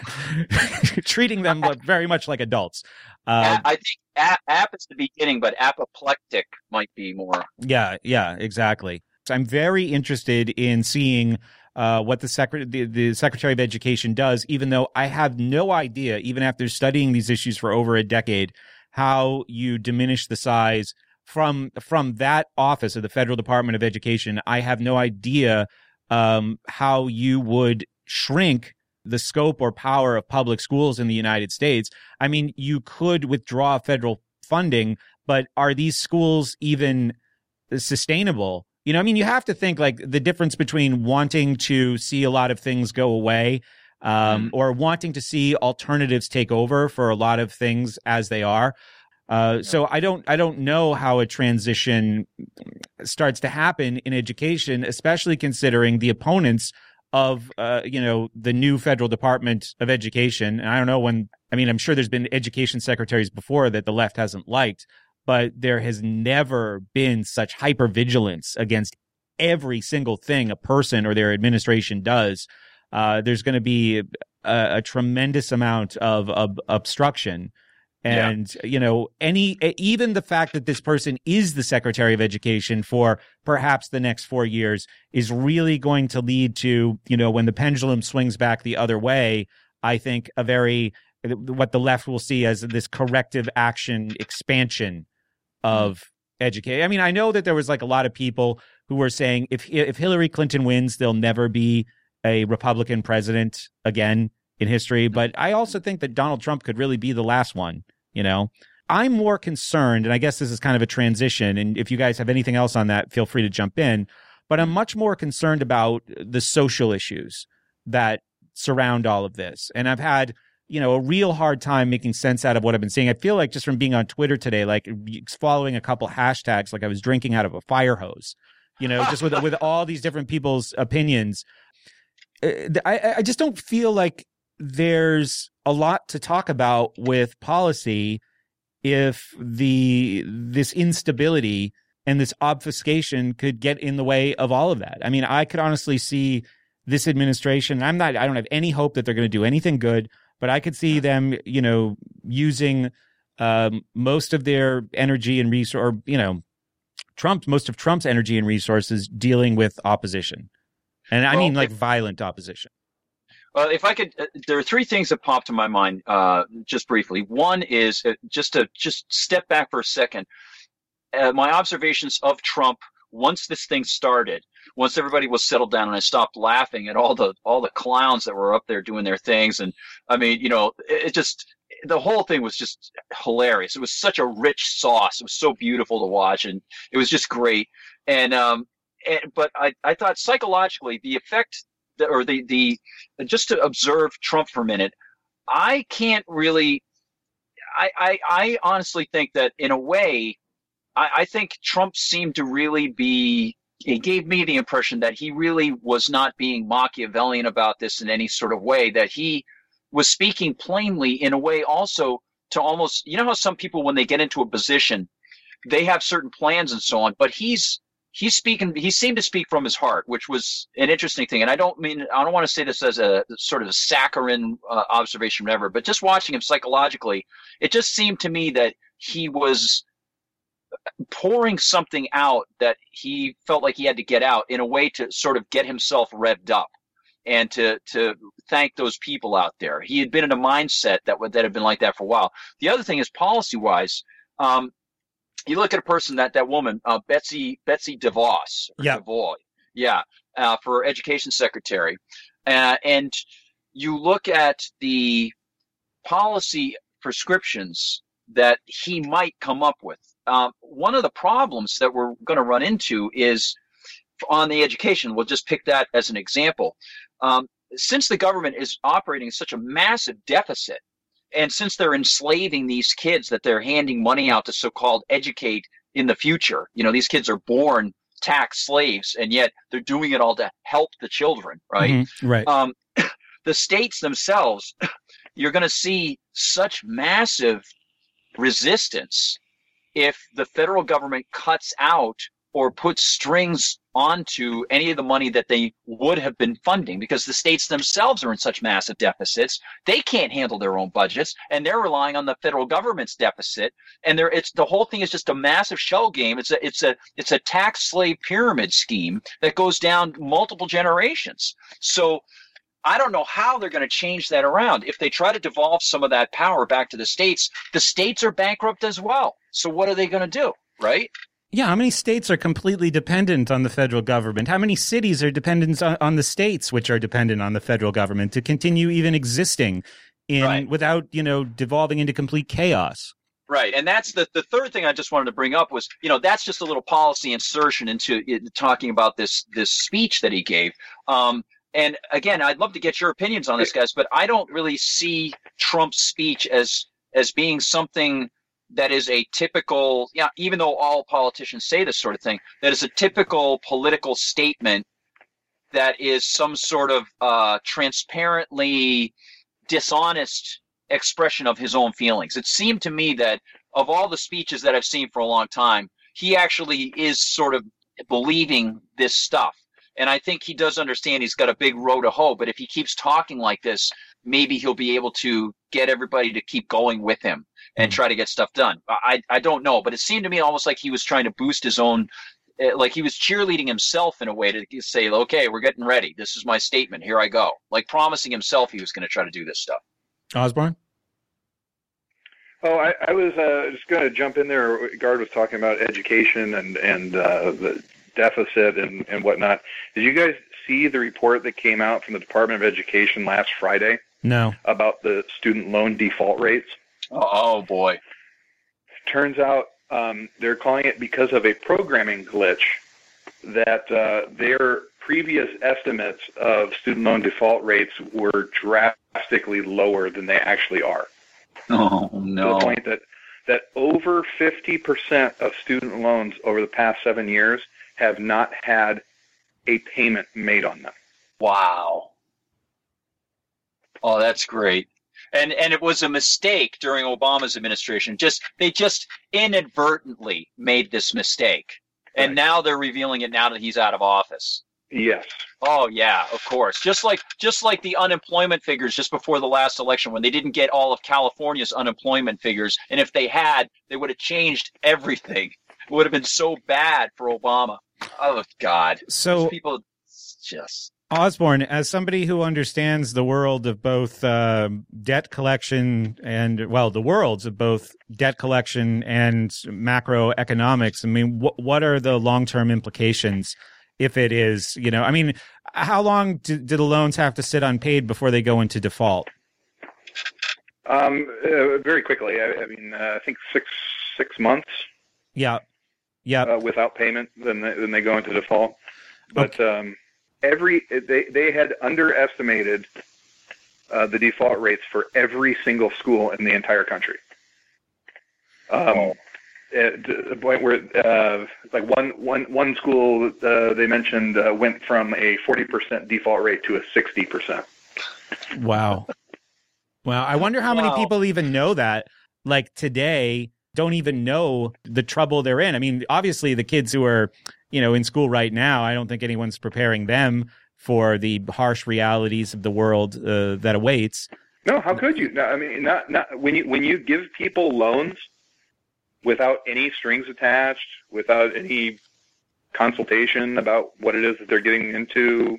treating them very much like adults. Uh, I think app, app is the beginning, but apoplectic might be more. Yeah, yeah, exactly. So I'm very interested in seeing uh, what the, Secre- the, the Secretary of Education does, even though I have no idea, even after studying these issues for over a decade, how you diminish the size from from that office of the Federal Department of Education. I have no idea um, how you would shrink the scope or power of public schools in the United States. I mean, you could withdraw federal funding, but are these schools even sustainable? You know, I mean, you have to think like the difference between wanting to see a lot of things go away um, mm. or wanting to see alternatives take over for a lot of things as they are. Uh, so I don't, I don't know how a transition starts to happen in education, especially considering the opponents of, uh, you know, the new federal Department of Education. And I don't know when, I mean, I'm sure there's been education secretaries before that the left hasn't liked, but there has never been such hypervigilance against every single thing a person or their administration does. Uh, there's going to be a, a tremendous amount of, of obstruction. And, yeah. you know, any, even the fact that this person is the Secretary of Education for perhaps the next four years is really going to lead to, you know, when the pendulum swings back the other way, I think a very, what the left will see as this corrective action expansion of education. I mean, I know that there was like a lot of people who were saying if, if Hillary Clinton wins, there'll never be a Republican president again in history. But I also think that Donald Trump could really be the last one, you know. I'm more concerned, and I guess this is kind of a transition, and if you guys have anything else on that, feel free to jump in, but I'm much more concerned about the social issues that surround all of this. And I've had, you know, a real hard time making sense out of what I've been seeing. I feel like just from being on Twitter today, like following a couple hashtags, like I was drinking out of a fire hose, you know, just with with all these different people's opinions. I, I just don't feel like there's a lot to talk about with policy if the this instability and this obfuscation could get in the way of all of that. I mean, I could honestly see this administration. I'm not. I don't have any hope that they're going to do anything good, but I could see them, you know, using um, most of their energy and resource, or you know, Trump most of Trump's energy and resources dealing with opposition. And I well, mean, like, if, violent opposition. Well, if I could, uh, there are three things that pop to my mind uh, just briefly. One is uh, just to just step back for a second. Uh, my observations of Trump once this thing started, once everybody was settled down, and I stopped laughing at all the all the clowns that were up there doing their things. And I mean, you know, it, it just the whole thing was just hilarious. It was such a rich sauce. It was so beautiful to watch, and it was just great. And um. And, but I, I thought psychologically the effect that, or the, the just to observe Trump for a minute, I can't really I, I, I honestly think that in a way, I, I think Trump seemed to really be he gave me the impression that he really was not being Machiavellian about this in any sort of way, that he was speaking plainly in a way also to almost, you know how some people when they get into a position, they have certain plans and so on, but he's He's speaking. He seemed to speak from his heart, which was an interesting thing. And I don't mean I don't want to say this as a sort of a saccharine uh, observation, whatever. But just watching him psychologically, it just seemed to me that he was pouring something out that he felt like he had to get out in a way to sort of get himself revved up and to to thank those people out there. He had been in a mindset that would that had been like that for a while. The other thing is policy wise. Um, You look at a person that that woman, uh, Betsy Betsy DeVos, or yeah, DeVoy, yeah, uh, for education secretary, uh, and you look at the policy prescriptions that he might come up with. Um, one of the problems that we're going to run into is on the education. We'll just pick that as an example. Um, since the government is operating such a massive deficit, and since they're enslaving these kids that they're handing money out to so-called educate in the future, you know, these kids are born tax slaves, and yet they're doing it all to help the children, right? Mm-hmm. Right. Um, the states themselves, you're going to see such massive resistance if the federal government cuts out or puts strings onto any of the money that they would have been funding, because the states themselves are in such massive deficits. They can't handle their own budgets, and they're relying on the federal government's deficit. And there, it's the whole thing is just a massive shell game. It's a, it's a, it's a tax slave pyramid scheme that goes down multiple generations. So I don't know how they're going to change that around. If they try to devolve some of that power back to the states, the states are bankrupt as well. So what are they going to do, right? Yeah, how many states are completely dependent on the federal government? How many cities are dependent on, on the states, which are dependent on the federal government to continue even existing in right. without, you know, devolving into complete chaos? Right. And that's the, the third thing I just wanted to bring up was, you know, that's just a little policy insertion into it, talking about this this speech that he gave. Um, and again, I'd love to get your opinions on this, guys, but I don't really see Trump's speech as as being something that is a typical, yeah, even though all politicians say this sort of thing, that is a typical political statement that is some sort of uh, transparently dishonest expression of his own feelings. It seemed to me that of all the speeches that I've seen for a long time, he actually is sort of believing this stuff. And I think he does understand he's got a big road to hoe, but if he keeps talking like this, maybe he'll be able to get everybody to keep going with him and try to get stuff done. I, I don't know, but it seemed to me almost like he was trying to boost his own, like he was cheerleading himself in a way to say, okay, we're getting ready. This is my statement. Here I go. Like promising himself he was going to try to do this stuff. Osborne? Oh, I, I was uh, just going to jump in there. Gard was talking about education and, and uh, the deficit and, and whatnot. Did you guys see the report that came out from the Department of Education last Friday? No. About the student loan default rates? Oh, oh boy. Turns out um, they're calling it because of a programming glitch that uh, their previous estimates of student loan default rates were drastically lower than they actually are. Oh, no. To the point that, that over fifty percent of student loans over the past seven years have not had a payment made on them. Wow. Oh, that's great. And and it was a mistake during Obama's administration. Just they just inadvertently made this mistake. And right. Now they're revealing it now that he's out of office. Yes. Oh yeah, of course. Just like just like the unemployment figures just before the last election when they didn't get all of California's unemployment figures, and if they had, they would have changed everything. It would have been so bad for Obama. Oh God. So These people just Osborne, as somebody who understands the world of both uh, debt collection and, well, the worlds of both debt collection and macroeconomics, I mean, wh- what are the long-term implications if it is, you know, I mean, how long do, do the loans have to sit unpaid before they go into default? Um, uh, very quickly. I, I mean, uh, I think six six months. Yeah. Yeah. Uh, without payment, then they, then they go into default. But okay. um, every they they had underestimated uh, the default rates for every single school in the entire country. Um, oh. At the point where uh, like one one one school uh, they mentioned uh, went from a forty percent default rate to a sixty percent. Wow. Wow. I wonder how wow. many people even know that, like today, don't even know the trouble they're in. I mean, obviously the kids who are, you know, in school right now, I don't think anyone's preparing them for the harsh realities of the world uh, that awaits. No, how could you? No, I mean, not not when you when you give people loans without any strings attached, without any consultation about what it is that they're getting into,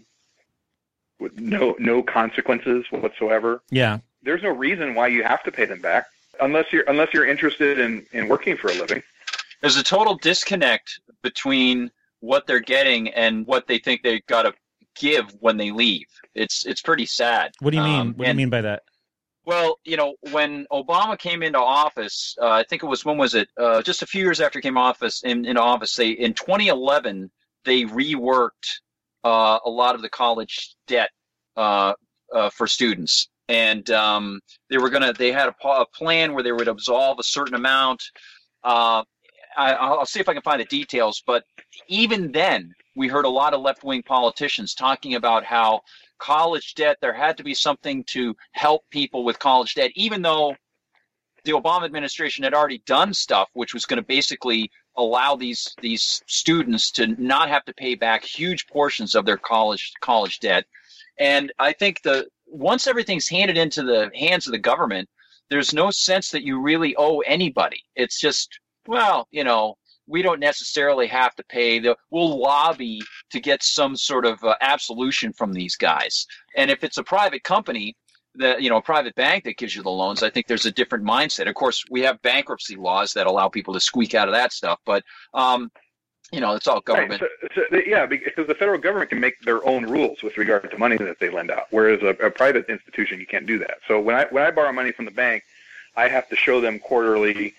with no no consequences whatsoever. Yeah. There's no reason why you have to pay them back unless you're unless you're interested in, in working for a living. There's a total disconnect between what they're getting and what they think they've got to give when they leave. It's it's pretty sad. What do you mean? Um, what do you mean by that? Well, you know, when Obama came into office, uh, I think it was, when was it? Uh, just a few years after he came office in, into office, they in twenty eleven, they reworked uh, a lot of the college debt uh, uh, for students. And um, they were going to, they had a, a plan where they would absolve a certain amount. Uh, I, I'll see if I can find the details. But even then, we heard a lot of left-wing politicians talking about how college debt, there had to be something to help people with college debt, even though the Obama administration had already done stuff which was going to basically allow these these students to not have to pay back huge portions of their college college debt. And I think the once everything's handed into the hands of the government, there's no sense that you really owe anybody. It's just, well, you know, we don't necessarily have to pay. The, we'll lobby to get some sort of uh, absolution from these guys. And if it's a private company, the, you know, a private bank that gives you the loans, I think there's a different mindset. Of course, we have bankruptcy laws that allow people to squeak out of that stuff. But, um, you know, it's all government. Right. So, so, yeah, because the federal government can make their own rules with regard to money that they lend out, whereas a, a private institution, you can't do that. So when I when I borrow money from the bank, I have to show them quarterly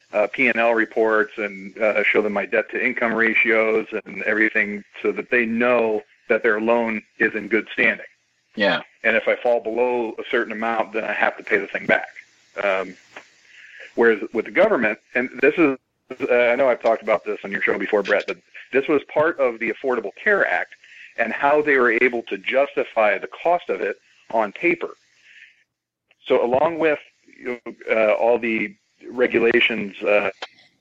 uh, P and L reports and uh, show them my debt to income ratios and everything so that they know that their loan is in good standing. Yeah. And if I fall below a certain amount, then I have to pay the thing back. Um, whereas with the government, and this is, uh, I know I've talked about this on your show before, Brett, but this was part of the Affordable Care Act and how they were able to justify the cost of it on paper. So along with you know, uh, all the regulations uh,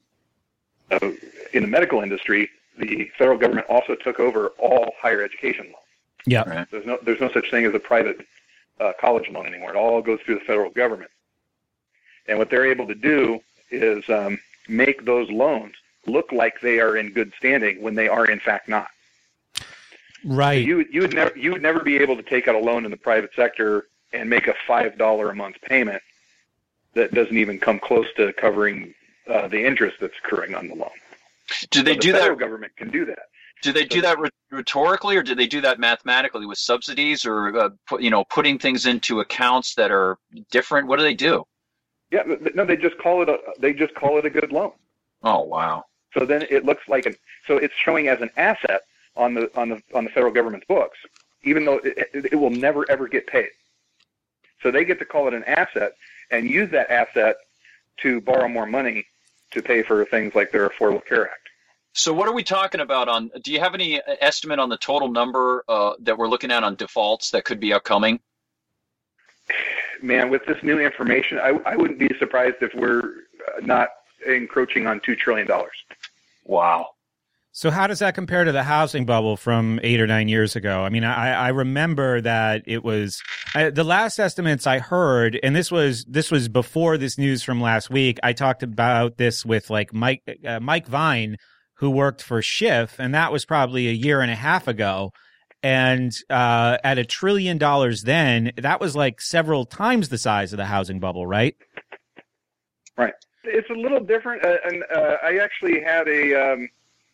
uh, in the medical industry, the federal government also took over all higher education loans. Yeah. Right. There's no there's no such thing as a private uh, college loan anymore. It all goes through the federal government. And what they're able to do is um, make those loans look like they are in good standing when they are in fact not. Right. You you would never you would never be able to take out a loan in the private sector and make a five dollar a month payment that doesn't even come close to covering uh, the interest that's accruing on the loan. Do they but do the federal that? Government can do that. Do they do that rhetorically, or do they do that mathematically with subsidies, or uh, put, you know, putting things into accounts that are different? What do they do? Yeah, no, they just call it a they just call it a good loan. Oh wow! So then it looks like an so it's showing as an asset on the on the on the federal government's books, even though it, it, it will never ever get paid. So they get to call it an asset and use that asset to borrow more money to pay for things like their Affordable Care Act. So what are we talking about on, do you have any estimate on the total number uh, that we're looking at on defaults that could be upcoming? Man, with this new information, I, I wouldn't be surprised if we're not encroaching on two trillion dollars. Wow. So how does that compare to the housing bubble from eight or nine years ago? I mean, I, I remember that it was I, the last estimates I heard, and this was this was before this news from last week. I talked about this with like Mike uh, Mike Vine, who worked for Schiff, and that was probably a year and a half ago. And uh, at a trillion dollars then, that was like several times the size of the housing bubble, right? Right. It's a little different, uh, and uh, I actually had a um,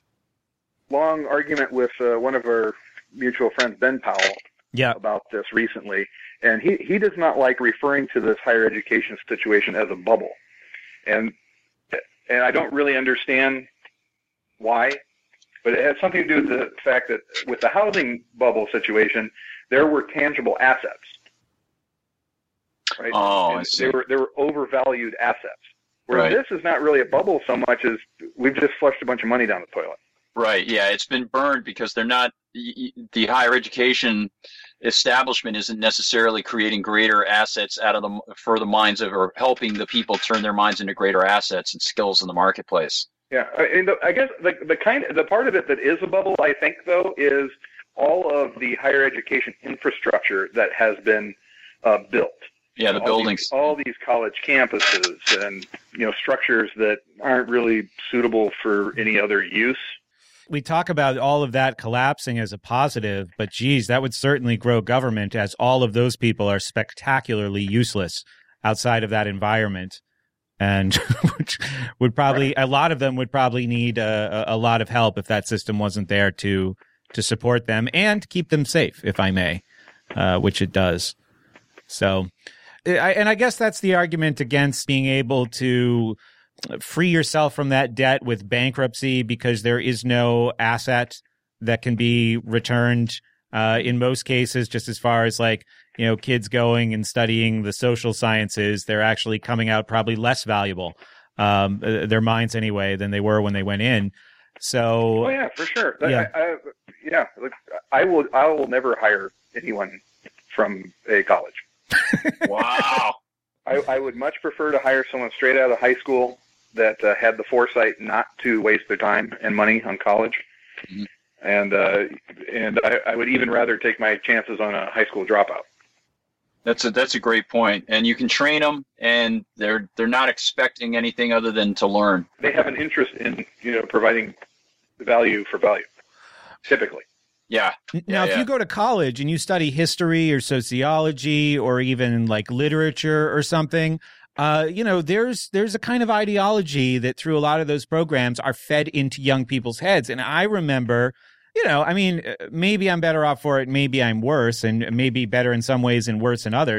long argument with uh, one of our mutual friends, Ben Powell, yeah. about this recently, and he, he does not like referring to this higher education situation as a bubble. And and I don't really understand why, but it has something to do with the fact that with the housing bubble situation, there were tangible assets. Right? Oh, and I see. They were, they were overvalued assets. Whereas Right. this is not really a bubble so much as we've just flushed a bunch of money down the toilet. Right. Yeah, it's been burned because they're not, the higher education establishment isn't necessarily creating greater assets out of the, for the minds of, or helping the people turn their minds into greater assets and skills in the marketplace. Yeah, and the, I guess the the kind the part of it that is a bubble, I think, though, is all of the higher education infrastructure that has been uh, built. Yeah, the all buildings. These, all these college campuses and you know structures that aren't really suitable for any other use. We talk about all of that collapsing as a positive, but geez, that would certainly grow government, as all of those people are spectacularly useless outside of that environment. And which would probably, a lot of them would probably need a, a lot of help if that system wasn't there to to support them and keep them safe, if I may, uh, which it does. So, I, and I guess that's the argument against being able to free yourself from that debt with bankruptcy, because there is no asset that can be returned uh, in most cases, just as far as like, you know, kids going and studying the social sciences, they're actually coming out probably less valuable, um, their minds anyway, than they were when they went in. So, oh yeah, for sure. Yeah, I, I, yeah. Look, I will. I will never hire anyone from a college. Wow. I, I would much prefer to hire someone straight out of high school that uh, had the foresight not to waste their time and money on college. Mm-hmm. And uh, and I, I would even rather take my chances on a high school dropout. That's a that's a great point, and you can train them, and they're they're not expecting anything other than to learn. They have an interest in you know providing value for value, typically. Yeah. Now, yeah, if yeah. you go to college and you study history or sociology or even like literature or something, uh, you know, there's there's a kind of ideology that through a lot of those programs are fed into young people's heads. And I remember, you know, I mean, maybe I'm better off for it, maybe I'm worse, and maybe better in some ways and worse in others.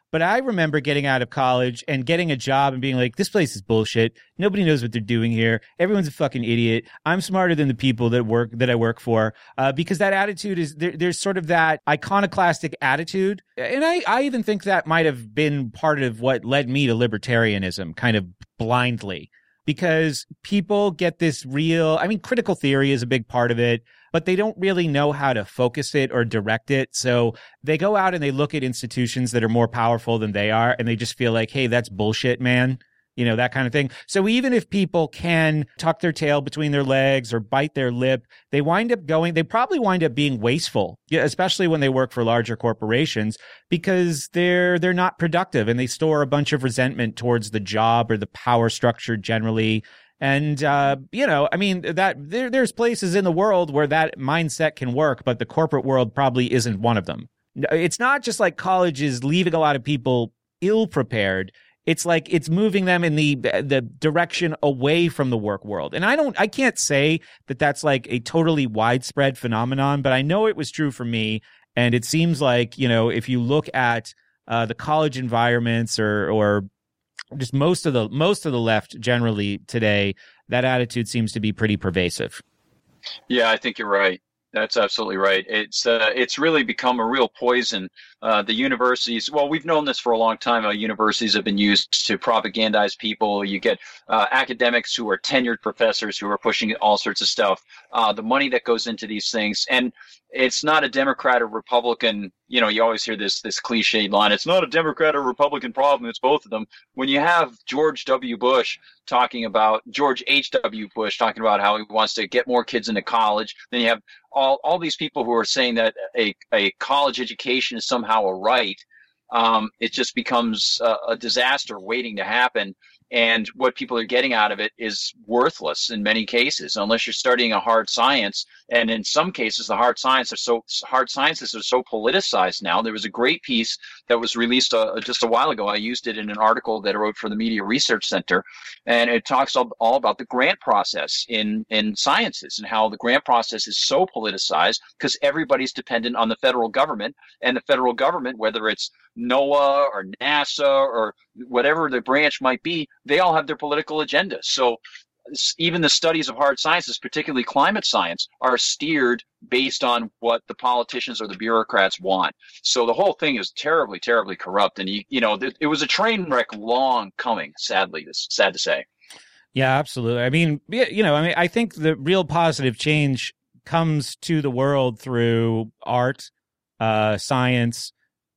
But I remember getting out of college and getting a job and being like, this place is bullshit. Nobody knows what they're doing here. Everyone's a fucking idiot. I'm smarter than the people that work that I work for. Uh, because that attitude is there, there's sort of that iconoclastic attitude. And I, I even think that might have been part of what led me to libertarianism, kind of blindly. Because people get this real, I mean, critical theory is a big part of it, but they don't really know how to focus it or direct it. So they go out and they look at institutions that are more powerful than they are, and they just feel like, hey, that's bullshit, man. You know, that kind of thing. So even if people can tuck their tail between their legs or bite their lip, they wind up going, they probably wind up being wasteful, especially when they work for larger corporations, because they're, they're not productive and they store a bunch of resentment towards the job or the power structure generally. And, uh, you know, I mean, that there, there's places in the world where that mindset can work, but the corporate world probably isn't one of them. It's not just like college is leaving a lot of people ill prepared. It's like it's moving them in the the direction away from the work world. And I don't, I can't say that that's like a totally widespread phenomenon, but I know it was true for me. And it seems like, you know, if you look at uh, the college environments or or just most of the most of the left generally today, that attitude seems to be pretty pervasive. Yeah, I think you're right. That's absolutely right. It's uh, it's really become a real poison. Uh, the universities, well, we've known this for a long time. Uh, universities have been used to propagandize people. You get uh, academics who are tenured professors who are pushing all sorts of stuff. Uh, the money that goes into these things, and it's not a Democrat or Republican. You know, you always hear this this cliched line. It's not a Democrat or Republican problem. It's both of them. When you have George W. Bush talking about George H W. Bush talking about how he wants to get more kids into college, then you have all all these people who are saying that a a college education is somehow a right. Um, it just becomes a, a disaster waiting to happen. And what people are getting out of it is worthless in many cases, unless you're studying a hard science. And in some cases, the hard science are so hard sciences are so politicized now. There was a great piece that was released uh, just a while ago. I used it in an article that I wrote for the Media Research Center, and it talks all, all about the grant process in in sciences and how the grant process is so politicized because everybody's dependent on the federal government, and the federal government, whether it's NOAA or NASA or whatever the branch might be, they all have their political agenda. So even the studies of hard sciences, particularly climate science, are steered based on what the politicians or the bureaucrats want. So the whole thing is terribly, terribly corrupt. And, you, you know, th- it was a train wreck long coming, sadly, it's sad to say. Yeah, absolutely. I mean, you know, I mean, I think the real positive change comes to the world through art, uh, science,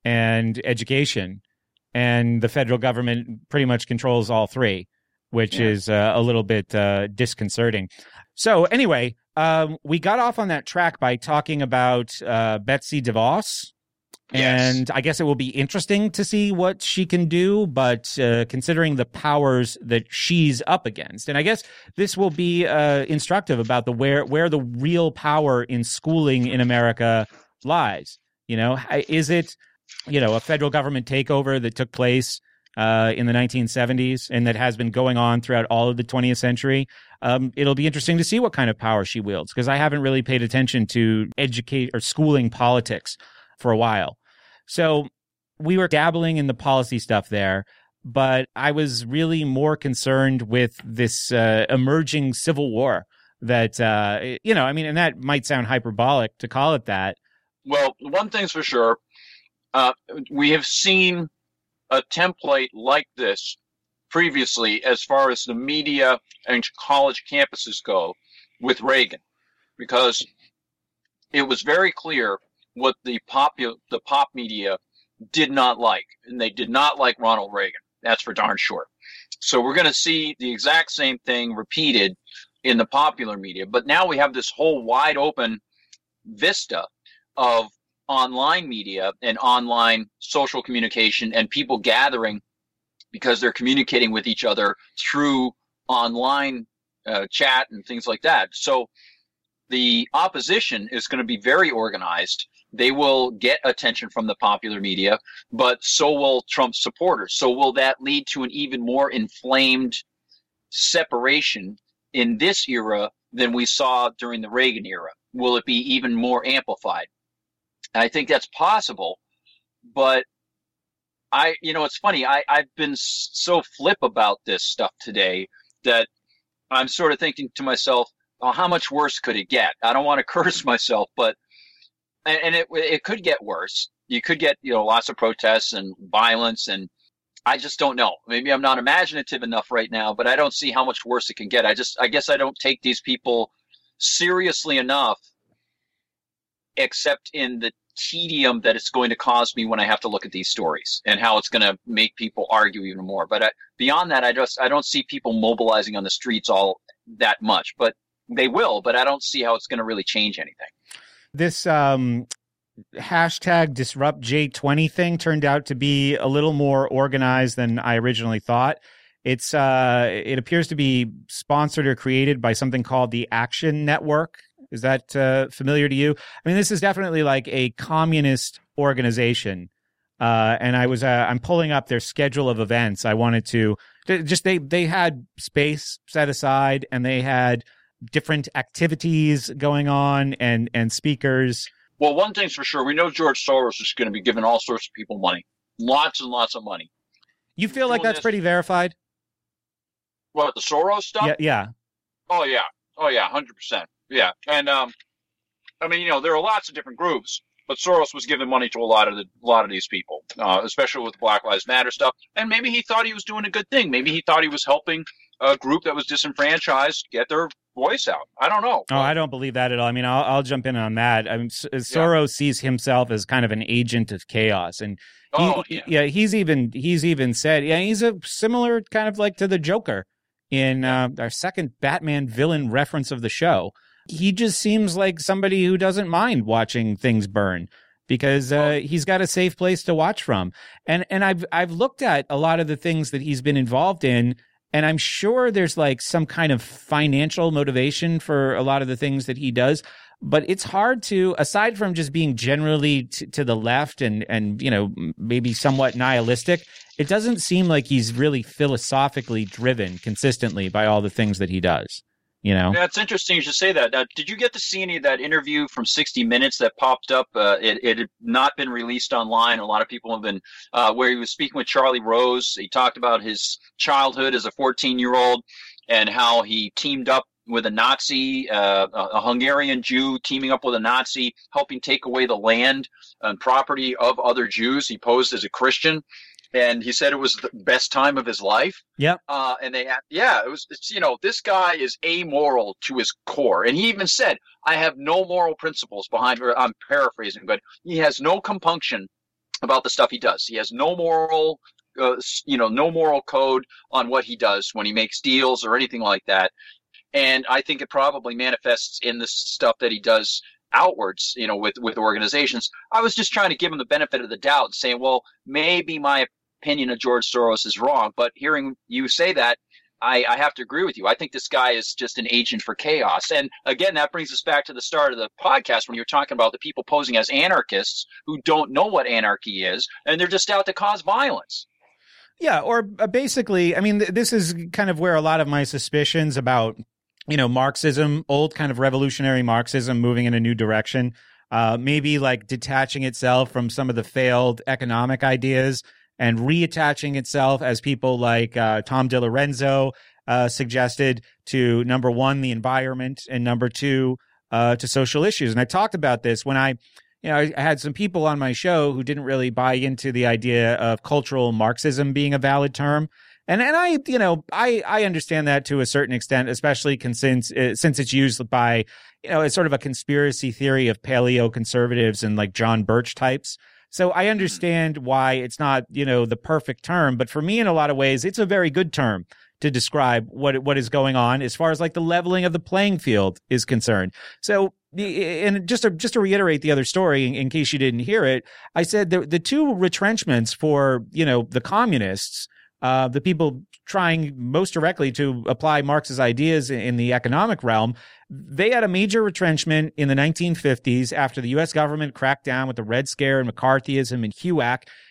and education. And the federal government pretty much controls all three, which yeah. is uh, a little bit uh, disconcerting. So anyway, um, we got off on that track by talking about uh, Betsy DeVos. Yes. And I guess it will be interesting to see what she can do, but uh, considering the powers that she's up against. And I guess this will be uh, instructive about the where where the real power in schooling in America lies. You know, is it... you know, a federal government takeover that took place uh, in the nineteen seventies and that has been going on throughout all of the twentieth century. Um, it'll be interesting to see what kind of power she wields, because I haven't really paid attention to educate or schooling politics for a while. So we were dabbling in the policy stuff there, but I was really more concerned with this uh, emerging civil war that, uh, you know, I mean, and that might sound hyperbolic to call it that. Well, one thing's for sure. Uh, we have seen a template like this previously as far as the media and college campuses go with Reagan, because it was very clear what the pop, the pop media did not like, and they did not like Ronald Reagan. That's for darn sure. So we're going to see the exact same thing repeated in the popular media, but now we have this whole wide open vista of online media and online social communication and people gathering because they're communicating with each other through online uh, chat and things like that. So the opposition is going to be very organized. They will get attention from the popular media, but so will Trump's supporters. So will that lead to an even more inflamed separation in this era than we saw during the Reagan era? Will it be even more amplified? I think that's possible, but I, you know, it's funny. I, I've been so flip about this stuff today that I'm sort of thinking to myself, well, how much worse could it get? I don't want to curse myself, but, and, and it, it could get worse. You could get, you know, lots of protests and violence, and I just don't know. Maybe I'm not imaginative enough right now, but I don't see how much worse it can get. I just, I guess I don't take these people seriously enough, except in the tedium that it's going to cause me when I have to look at these stories and how it's going to make people argue even more. But I, beyond that, I just, I don't see people mobilizing on the streets all that much, but they will, but I don't see how it's going to really change anything. This, um, hashtag disrupt J twenty thing turned out to be a little more organized than I originally thought. It's uh, it appears to be sponsored or created by something called the Action Network. Is that uh, familiar to you? I mean, this is definitely like a communist organization. Uh, and I was uh, I'm pulling up their schedule of events. I wanted to just they they had space set aside, and they had different activities going on and and speakers. Well, one thing's for sure. We know George Soros is going to be giving all sorts of people money. Lots and lots of money. You feel like that's pretty verified? What, the Soros stuff? Yeah. yeah. Oh, yeah. Oh, yeah, one hundred percent. Yeah. And, um, I mean, you know, there are lots of different groups, but Soros was giving money to a lot of the, a lot of these people, uh, especially with Black Lives Matter stuff. And maybe he thought he was doing a good thing. Maybe he thought he was helping a group that was disenfranchised get their voice out. I don't know. Oh, I don't believe that at all. I mean, I'll, I'll jump in on that. I mean, Soros yeah. sees himself as kind of an agent of chaos, and he, oh, yeah. yeah, he's even he's even said, yeah, he's a similar kind of like to the Joker in uh, our second Batman villain reference of the show. He just seems like somebody who doesn't mind watching things burn because uh, he's got a safe place to watch from. And and I've I've looked at a lot of the things that he's been involved in. And I'm sure there's like some kind of financial motivation for a lot of the things that he does. But it's hard to, aside from just being generally t- to the left and, and, you know, maybe somewhat nihilistic, it doesn't seem like he's really philosophically driven consistently by all the things that he does. You know, yeah, it's interesting you should say that. Now, did you get to see any of that interview from sixty minutes that popped up? Uh, it, it had not been released online. A lot of people have been, uh, where he was speaking with Charlie Rose. He talked about his childhood as a fourteen-year-old and how he teamed up with a Nazi, uh, a Hungarian Jew teaming up with a Nazi, helping take away the land and property of other Jews. He posed as a Christian. And he said it was the best time of his life. Yep. Uh, and they, yeah, it was, it's, you know, this guy is amoral to his core. And he even said, I have no moral principles behind her. I'm paraphrasing, but he has no compunction about the stuff he does. He has no moral, uh, you know, no moral code on what he does when he makes deals or anything like that. And I think it probably manifests in the stuff that he does outwards, you know, with, with organizations. I was just trying to give him the benefit of the doubt and saying, well, maybe my opinion of George Soros is wrong, but hearing you say that, I, I have to agree with you. I think this guy is just an agent for chaos. And again, that brings us back to the start of the podcast when you were talking about the people posing as anarchists who don't know what anarchy is, and they're just out to cause violence. Yeah, or basically, I mean, th- this is kind of where a lot of my suspicions about, you know, Marxism, old kind of revolutionary Marxism moving in a new direction, uh, maybe like detaching itself from some of the failed economic ideas and reattaching itself, as people like uh, Tom DiLorenzo uh, suggested, to number one, the environment, and number two, uh, to social issues. And I talked about this when I, you know, I had some people on my show who didn't really buy into the idea of cultural Marxism being a valid term. And and I, you know, I, I understand that to a certain extent, especially since, uh, since it's used by, you know, it's sort of a conspiracy theory of paleo conservatives and like John Birch types. So I understand why it's not, you know, the perfect term, but for me, in a lot of ways, it's a very good term to describe what what is going on as far as like the leveling of the playing field is concerned. So, and just to just to reiterate the other story, in, in case you didn't hear it, I said the the two retrenchments for, you know, the communists, uh, the people trying most directly to apply Marx's ideas in the economic realm, they had a major retrenchment in the nineteen fifties after the U S government cracked down with the Red Scare and McCarthyism and HUAC.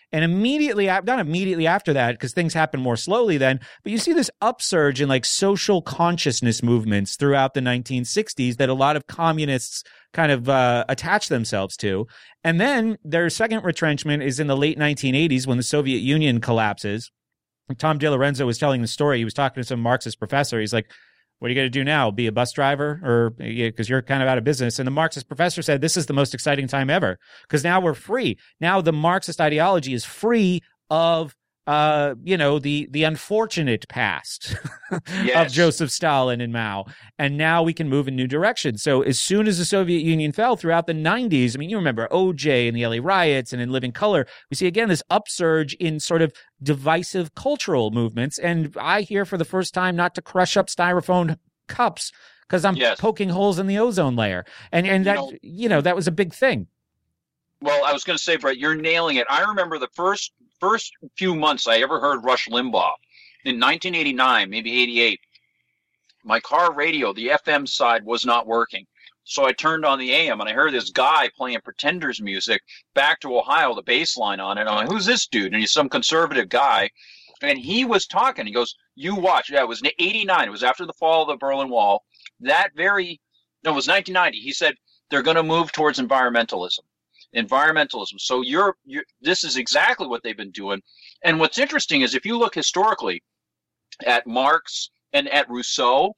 And immediately, not immediately after that, because things happen more slowly then, but you see this upsurge in like social consciousness movements throughout the nineteen sixties that a lot of communists kind of uh, attach themselves to. And then their second retrenchment is in the late nineteen eighties when the Soviet Union collapses. Tom DiLorenzo was telling the story. He was talking to some Marxist professor. He's like, what are you going to do now? Be a bus driver? Or because you're kind of out of business. And the Marxist professor said, this is the most exciting time ever because now we're free. Now the Marxist ideology is free of, uh, you know, the the unfortunate past yes. of Joseph Stalin and Mao. And now we can move in new directions. So as soon as the Soviet Union fell throughout the nineties, I mean, you remember O J and the L A riots and in Living Color, we see again this upsurge in sort of divisive cultural movements. And I hear for the first time not to crush up styrofoam cups because I'm yes. poking holes in the ozone layer. And and that, you know, you know, that was a big thing. Well, I was going to say, Brett, you're nailing it. I remember the first first few months I ever heard Rush Limbaugh in nineteen eighty-nine, maybe eighty-eight. My car radio, the F M side, was not working. So I turned on the A M, and I heard this guy playing Pretenders music, Back to Ohio, the bass line on it. I'm like, who's this dude? And he's some conservative guy. And he was talking. He goes, you watch. Yeah, it was in eighty-nine. It was after the fall of the Berlin Wall. That very, no, it was nineteen ninety. He said, they're going to move towards environmentalism. Environmentalism. So you're, you're, this is exactly what they've been doing. And what's interesting is if you look historically at Marx and at Rousseau,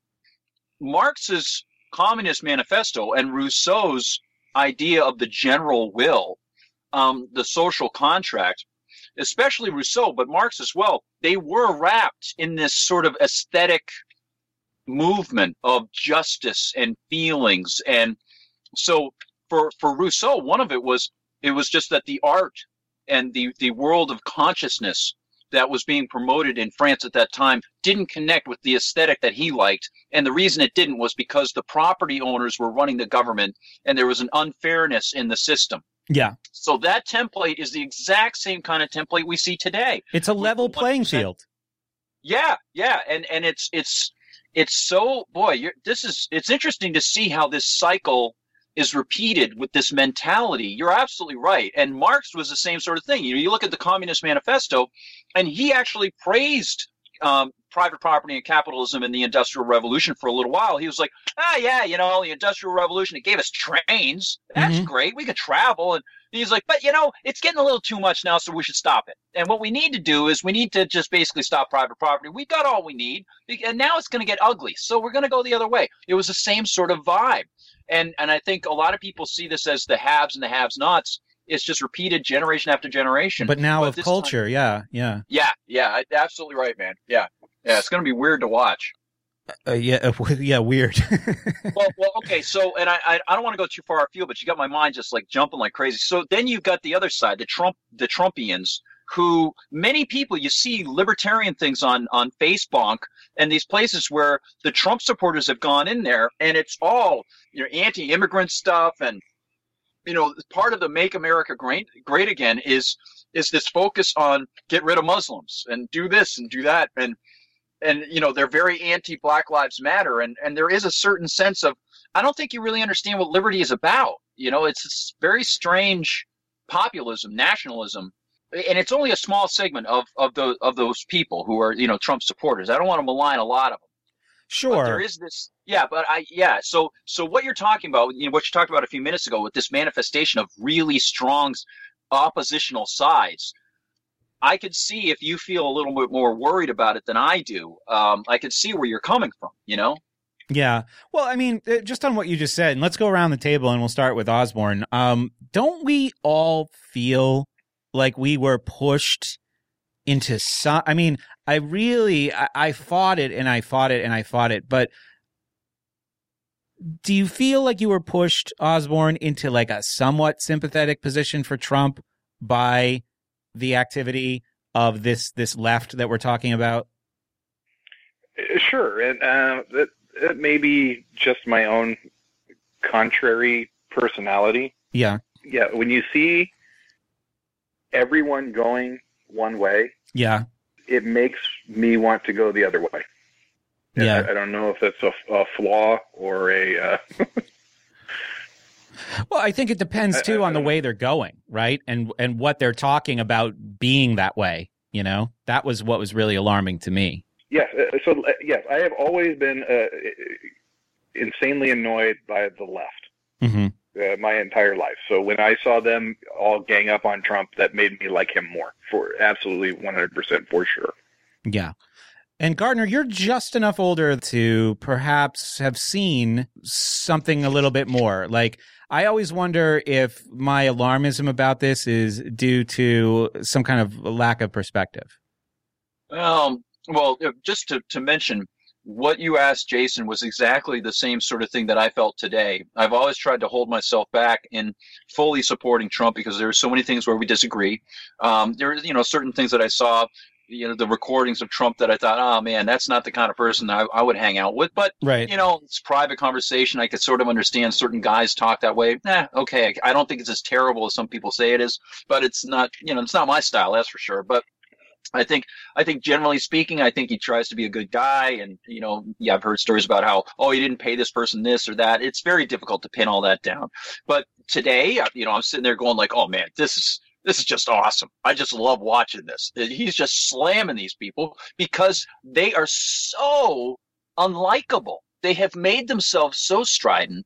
Marx's Communist Manifesto and Rousseau's idea of the general will, um, the social contract, especially Rousseau, but Marx as well, they were wrapped in this sort of aesthetic movement of justice and feelings. And so For for Rousseau, one of it was it was just that the art and the, the world of consciousness that was being promoted in France at that time didn't connect with the aesthetic that he liked. And the reason it didn't was because the property owners were running the government and there was an unfairness in the system. Yeah. So that template is the exact same kind of template we see today. It's a level playing field. Yeah, yeah. And and it's it's it's so boy, you're, this is it's interesting to see how this cycle is repeated with this mentality. You're absolutely right. And Marx was the same sort of thing. You know, you look at the Communist Manifesto, and he actually praised um, private property and capitalism in the Industrial Revolution for a little while. He was like, ah, yeah, you know, the Industrial Revolution, it gave us trains. That's mm-hmm. great. We could travel. And he's like, but, you know, it's getting a little too much now, so we should stop it. And what we need to do is we need to just basically stop private property. We got all we need. And now it's going to get ugly. So we're going to go the other way. It was the same sort of vibe. And and I think a lot of people see this as the haves and the have-nots. It's just repeated generation after generation. But now but of culture, time, yeah, yeah. Yeah, yeah, absolutely right, man. Yeah, yeah, it's going to be weird to watch. Uh, yeah, yeah, weird. well, well, okay, so, and I, I, I don't want to go too far afield, but you got my mind just like jumping like crazy. So then you've got the other side, the Trump, the Trumpians, who many people, you see libertarian things on, on Facebook and these places where the Trump supporters have gone in there, and it's all, you know, anti-immigrant stuff. And, you know, part of the Make America Great, great Again is is this focus on get rid of Muslims and do this and do that. And, and you know, they're very anti-Black Lives Matter. And, and there is a certain sense of, I don't think you really understand what liberty is about. You know, it's this very strange populism, nationalism. And it's only a small segment of, of those of those people who are, you know, Trump supporters. I don't want to malign a lot of them. Sure. But there is this, yeah, but I, yeah. So, so what you're talking about, you know, what you talked about a few minutes ago with this manifestation of really strong oppositional sides, I could see if you feel a little bit more worried about it than I do. Um, I could see where you're coming from, you know? Yeah. Well, I mean, just on what you just said, and let's go around the table and we'll start with Osborne. Um, don't we all feel like we were pushed into some, I mean, I really, I, I fought it and I fought it and I fought it, but do you feel like you were pushed, Osborne, into like a somewhat sympathetic position for Trump by the activity of this, this left that we're talking about? Sure. And uh, it, it may be just my own contrary personality. Yeah. Yeah. When you see everyone going one way, yeah, it makes me want to go the other way. And yeah, I, I don't know if that's a, a flaw or a. Uh... Well, I think it depends too I, I, on the way they're going, right? And and what they're talking about being that way. You know, that was what was really alarming to me. Yes. Uh, so uh, yes, I have always been uh, insanely annoyed by the left Mm-hmm. uh, my entire life. So when I saw them all gang up on Trump, that made me like him more. For absolutely one hundred percent for sure. Yeah. And Gardner, you're just enough older to perhaps have seen something a little bit more. Like, I always wonder if my alarmism about this is due to some kind of lack of perspective. Um, well, just to, to mention, what you asked Jason was exactly the same sort of thing that I felt today. I've always tried to hold myself back in fully supporting Trump because there are so many things where we disagree. Um, there are, you know, certain things that I saw, you know, the recordings of Trump that I thought, oh man, that's not the kind of person I, I would hang out with. But, right. you know, it's private conversation. I could sort of understand certain guys talk that way. Eh, okay. I don't think it's as terrible as some people say it is, but it's not, you know, it's not my style, that's for sure. But I think, I think generally speaking, I think he tries to be a good guy. And, you know, yeah, I've heard stories about how, oh, he didn't pay this person this or that. It's very difficult to pin all that down. But today, you know, I'm sitting there going like, oh man, this is, this is just awesome. I just love watching this. He's just slamming these people because they are so unlikable. They have made themselves so strident,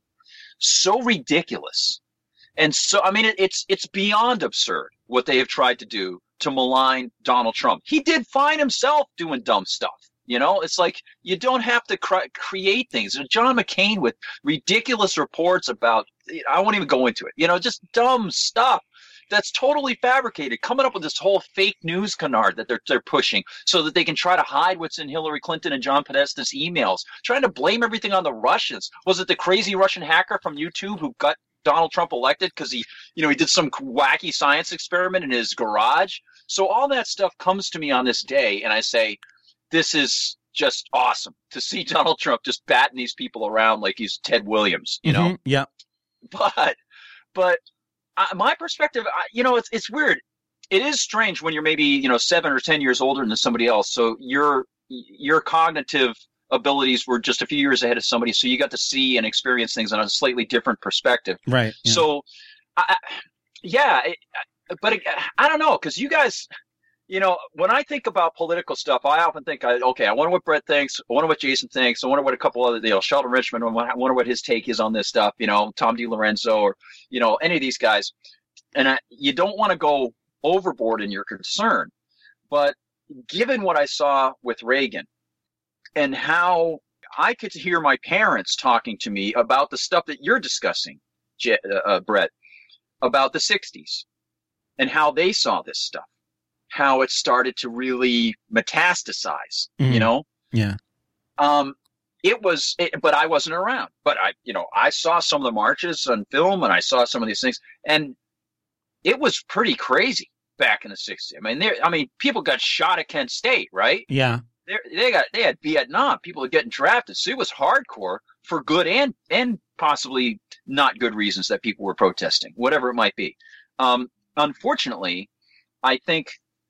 so ridiculous. And so, I mean, it, it's, it's beyond absurd what they have tried to do to malign Donald Trump. He did find himself doing dumb stuff. You know, it's like you don't have to cre- create things. John McCain with ridiculous reports about, I won't even go into it, you know, just dumb stuff that's totally fabricated, coming up with this whole fake news canard that they're they're pushing so that they can try to hide what's in Hillary Clinton and John Podesta's emails, trying to blame everything on the Russians. Was it the crazy Russian hacker from YouTube who got Donald Trump elected because he, you know, he did some wacky science experiment in his garage? So all that stuff comes to me on this day, and I say, this is just awesome to see Donald Trump just batting these people around like he's Ted Williams, you know? Mm-hmm. Yeah. But, but I, my perspective, I, you know, it's it's weird. It is strange when you're maybe, you know, seven or ten years older than somebody else. So your your cognitive abilities were just a few years ahead of somebody. So you got to see and experience things on a slightly different perspective. Right. Yeah. So, I, yeah, it, but it, I don't know, because you guys, you know, when I think about political stuff, I often think, I, okay, I wonder what Brett thinks. I wonder what Jason thinks. I wonder what a couple other, you know, Sheldon Richman, I wonder what his take is on this stuff, you know, Tom DiLorenzo, or, you know, any of these guys. And I, you don't want to go overboard in your concern. But given what I saw with Reagan and how I could hear my parents talking to me about the stuff that you're discussing, J- uh, Brett, about the sixties and how they saw this stuff, how it started to really metastasize, mm-hmm. you know? Yeah. Um, it was, it, but I wasn't around, but I, you know, I saw some of the marches on film and I saw some of these things, and it was pretty crazy back in the sixties. I mean, there, I mean, people got shot at Kent State, right? Yeah. They they got, they had Vietnam, people were getting drafted. So it was hardcore for good and, and possibly not good reasons that people were protesting, whatever it might be. Um, unfortunately, I think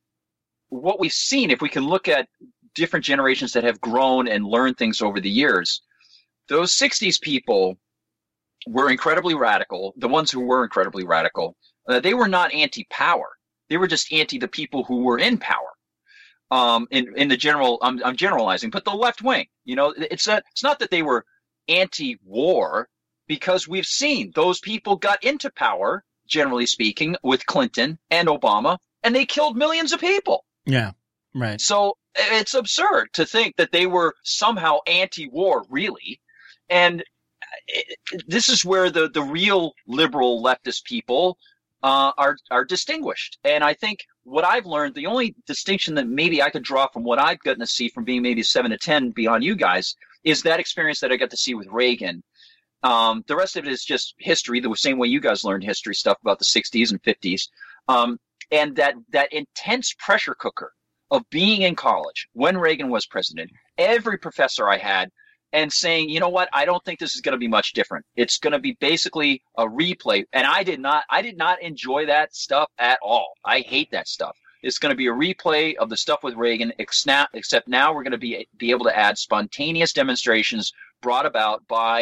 what we've seen, if we can look at different generations that have grown and learned things over the years, those sixties people were incredibly radical. The ones who were incredibly radical, uh, they were not anti-power. They were just anti the people who were in power. Um, in, in the general, I'm, I'm generalizing, but the left wing, you know, it's a, it's not that they were anti-war, because we've seen those people got into power, generally speaking, with Clinton and Obama, and they killed millions of people. Yeah, right. So it's absurd to think that they were somehow anti-war, really. And it, this is where the, the real liberal leftist people uh, are are distinguished. And I think what I've learned, the only distinction that maybe I could draw from what I've gotten to see from being maybe seven to ten beyond you guys, is that experience that I got to see with Reagan. Um, the rest of it is just history, the same way you guys learned history stuff about the sixties and fifties. Um, and that, that intense pressure cooker of being in college when Reagan was president, every professor I had, and saying, you know what, I don't think this is going to be much different. It's going to be basically a replay. And I did not, I did not enjoy that stuff at all. I hate that stuff. It's going to be a replay of the stuff with Reagan, except now we're going to be, be able to add spontaneous demonstrations brought about by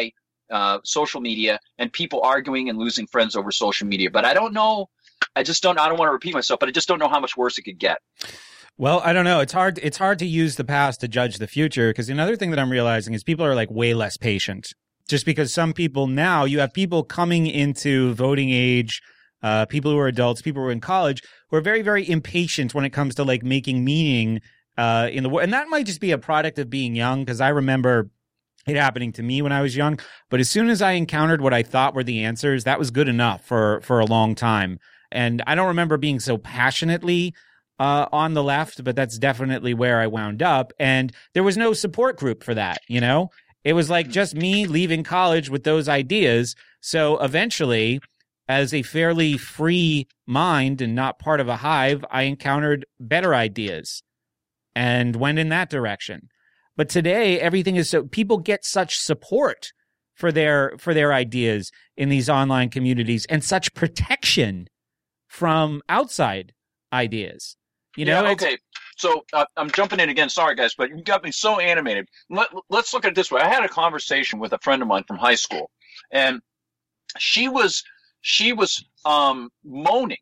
uh, social media and people arguing and losing friends over social media. But I don't know. I just don't. I don't want to repeat myself, but I just don't know how much worse it could get. Well, I don't know. It's hard. It's hard to use the past to judge the future, because another thing that I'm realizing is people are like way less patient. Just because some people now, you have people coming into voting age, uh, people who are adults, people who are in college, who are very, very impatient when it comes to like making meaning uh, in the world. And that might just be a product of being young, because I remember it happening to me when I was young. But as soon as I encountered what I thought were the answers, that was good enough for for a long time. And I don't remember being so passionately uh, on the left, but that's definitely where I wound up. And there was no support group for that, you know? It was like just me leaving college with those ideas. So eventually, as a fairly free mind and not part of a hive, I encountered better ideas and went in that direction. But today, everything is so people get such support for their for their ideas in these online communities and such protection from outside ideas. You know, yeah, okay. So uh, I'm jumping in again. Sorry, guys, but you got me so animated. Let, let's look at it this way. I had a conversation with a friend of mine from high school, and she was she was um, moaning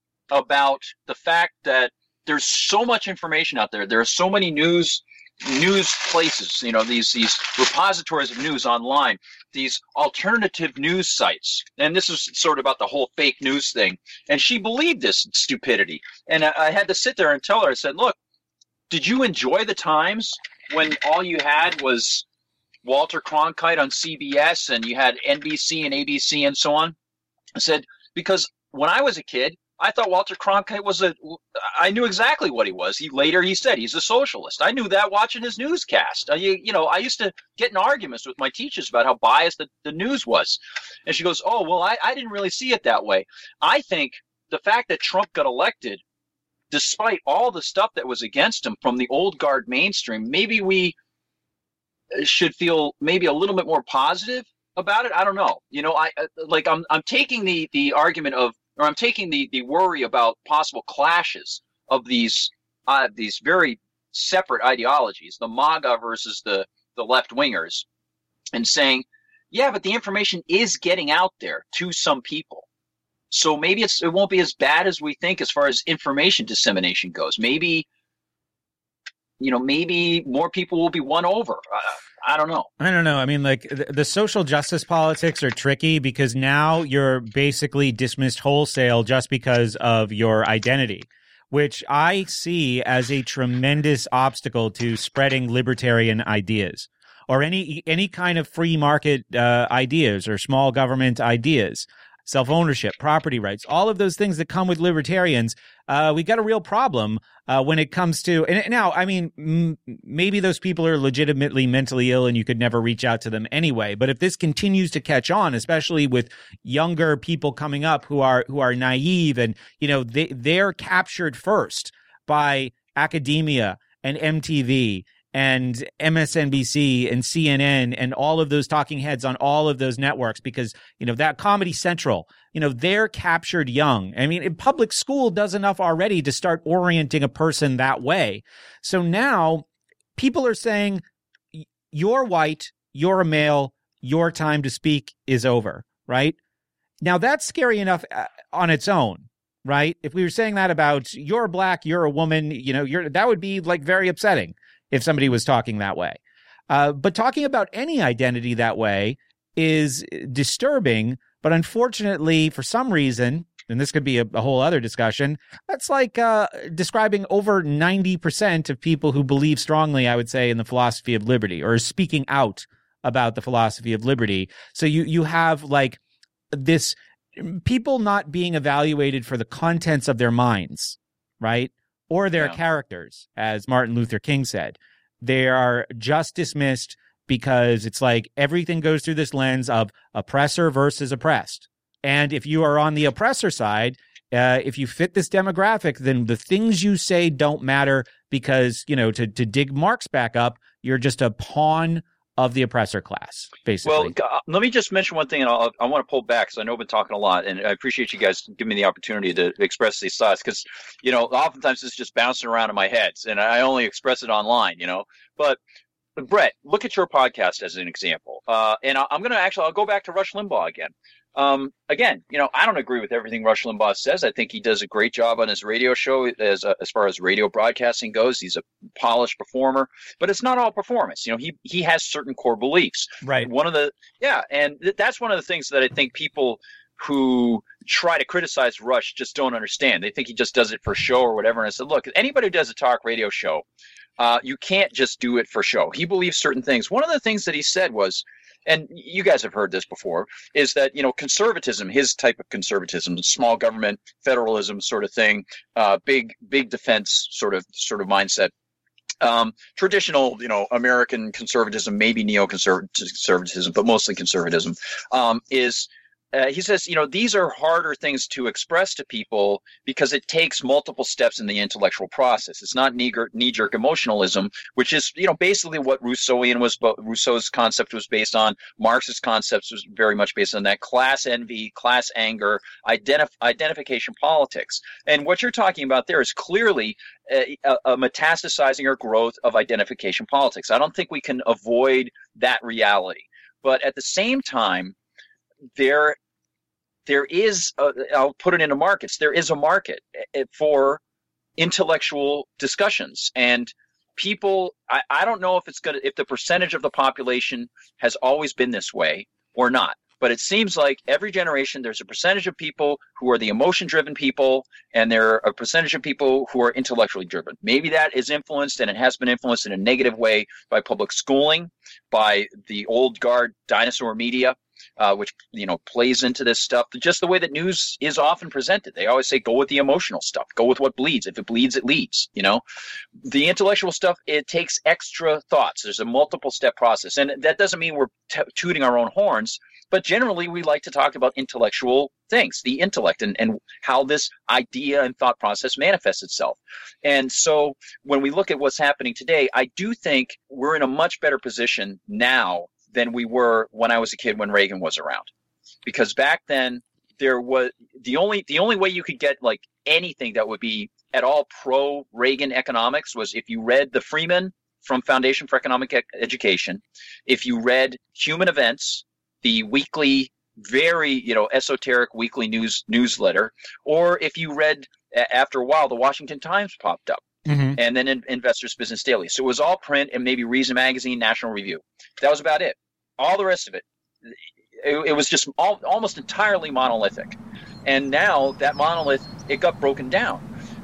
about the fact that there's so much information out there. There are so many news news places, you know, these these repositories of news online, these alternative news sites. And this is sort of about the whole fake news thing. And she believed this stupidity. And I, I had to sit there and tell her, I said, look, did you enjoy the times when all you had was Walter Cronkite on C B S and you had N B C and A B C and so on? I said, because when I was a kid, I thought Walter Cronkite was a – I knew exactly what he was. He later he said he's a socialist. I knew that watching his newscast. I, you, you know, I used to get in arguments with my teachers about how biased the, the news was. And she goes, oh, well, I, I didn't really see it that way. I think the fact that Trump got elected, despite all the stuff that was against him from the old guard mainstream, maybe we should feel maybe a little bit more positive about it. I don't know. You know, I like I'm I'm taking the the argument of or I'm taking the, the worry about possible clashes of these uh, these very separate ideologies, the MAGA versus the, the left-wingers, and saying, yeah, but the information is getting out there to some people. So maybe it's it won't be as bad as we think as far as information dissemination goes. Maybe, you know, maybe more people will be won over. Uh, I don't know. I don't know. I mean, like the, the social justice politics are tricky because now you're basically dismissed wholesale just because of your identity, which I see as a tremendous obstacle to spreading libertarian ideas or any any kind of free market uh, ideas or small government ideas. Self-ownership, property rights, all of those things that come with libertarians, uh, we got a real problem uh, when it comes to – and now, I mean, m- maybe those people are legitimately mentally ill and you could never reach out to them anyway. But if this continues to catch on, especially with younger people coming up who are who are naive and, you know, they, they're captured first by academia and M T V and M S N B C and C N N and all of those talking heads on all of those networks because, you know, that Comedy Central, you know, they're captured young. I mean, public school does enough already to start orienting a person that way. So now people are saying, you're white, you're a male, your time to speak is over, right? Now that's scary enough on its own, right? If we were saying that about you're black, you're a woman, you know, you're that would be like very upsetting if somebody was talking that way. Uh, but talking about any identity that way is disturbing. But unfortunately, for some reason, and this could be a, a whole other discussion, that's like uh, describing over ninety percent of people who believe strongly, I would say, in the philosophy of liberty or speaking out about the philosophy of liberty. So you you have like this people not being evaluated for the contents of their minds, right? Or their yeah. characters, as Martin Luther King said. They are just dismissed because it's like everything goes through this lens of oppressor versus oppressed. And if you are on the oppressor side, uh, if you fit this demographic, then the things you say don't matter because, you know, to, to dig Marx back up, you're just a pawn of the oppressor class, basically. Well, let me just mention one thing, and I'll, I want to pull back because I know I've been talking a lot, and I appreciate you guys giving me the opportunity to express these thoughts because, you know, oftentimes it's just bouncing around in my head, and I only express it online, you know. But Brett, look at your podcast as an example. Uh, and I, I'm going to actually, I'll go back to Rush Limbaugh again. Um, again, you know, I don't agree with everything Rush Limbaugh says. I think he does a great job on his radio show as uh, as far as radio broadcasting goes. He's a polished performer, but it's not all performance. You know, he he has certain core beliefs. Right. One of the yeah, and th- that's one of the things that I think people who try to criticize Rush just don't understand. They think he just does it for show or whatever. And I said, look, anybody who does a talk radio show, uh, you can't just do it for show. He believes certain things. One of the things that he said was, and you guys have heard this before, is that, you know, conservatism, his type of conservatism, small government, federalism sort of thing, uh, big, big defense sort of, sort of mindset. Um, traditional, you know, American conservatism, maybe neoconservatism, but mostly conservatism, um, is, Uh, he says, you know, these are harder things to express to people because it takes multiple steps in the intellectual process. It's not knee-jerk emotionalism, which is, you know, basically what Rousseauian was, Rousseau's concept was based on. Marx's concept was very much based on that. Class envy, class anger, identif- identification politics. And what you're talking about there is clearly a, a metastasizing or growth of identification politics. I don't think we can avoid that reality. But at the same time, there there is a, I'll put it into markets. There is a market for intellectual discussions, and people. I, I don't know if it's gonna if the percentage of the population has always been this way or not. But it seems like every generation there's a percentage of people who are the emotion-driven people, and there are a percentage of people who are intellectually driven. Maybe that is influenced, and it has been influenced in a negative way by public schooling, by the old guard dinosaur media. Uh, which, you know, plays into this stuff. Just the way that news is often presented. They always say, go with the emotional stuff. Go with what bleeds. If it bleeds, it leads, you know. The intellectual stuff, it takes extra thoughts. There's a multiple step process. And that doesn't mean we're t- tooting our own horns, but generally we like to talk about intellectual things, the intellect, and, and how this idea and thought process manifests itself. And so when we look at what's happening today, I do think we're in a much better position now than we were when I was a kid when Reagan was around. Because back then there was the only the only way you could get like anything that would be at all pro Reagan economics was if you read the Freeman from Foundation for Economic e- Education, if you read Human Events, the weekly, very, you know, esoteric weekly news newsletter, or if you read after a while the Washington Times popped up. Mm-hmm. And then in Investors Business Daily. So it was all print and maybe Reason Magazine, National Review. That was about it. All the rest of it, it, it was just all, almost entirely monolithic. And now that monolith, it got broken down.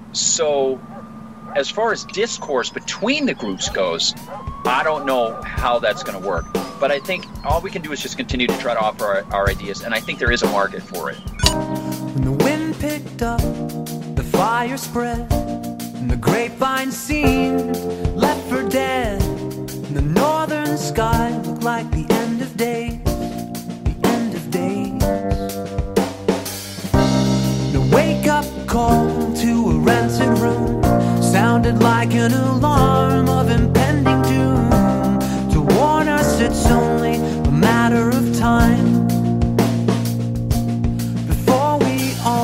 So as far as discourse between the groups goes, I don't know how that's going to work. But I think all we can do is just continue to try to offer our, our ideas. And I think there is a market for it. When the wind picked up, the fire spread. And the grapevine seemed left for dead. And the northern sky looked like the end of days. The end of days. The wake-up call to a rented room sounded like an alarm of impending doom, to warn us it's only a matter of time before we all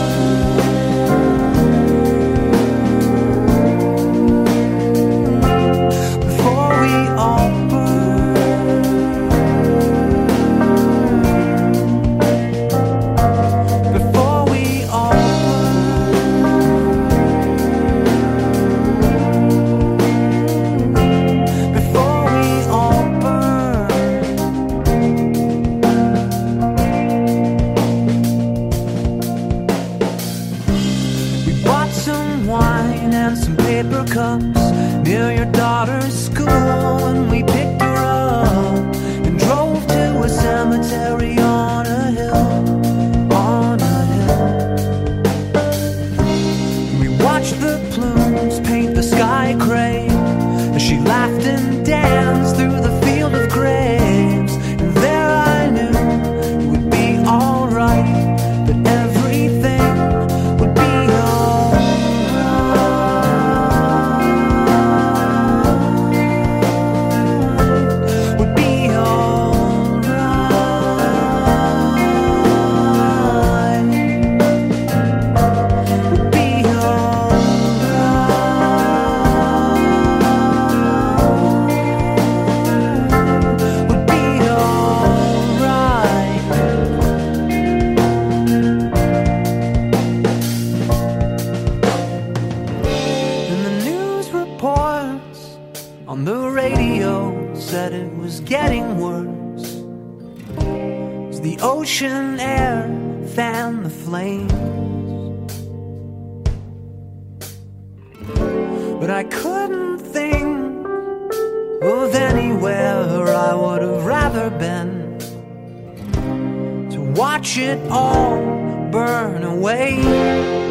cups near your daughter's school, and we picked her up and drove to a cemetery on a hill, on a hill. We watched the plumes paint the sky gray as she laughed and danced through the field of graves, and there I knew it would be alright, that everything would be alright. on the radio said it was getting worse as the ocean air fanned the flames. But I couldn't think of anywhere I would have rather been to watch it all burn away.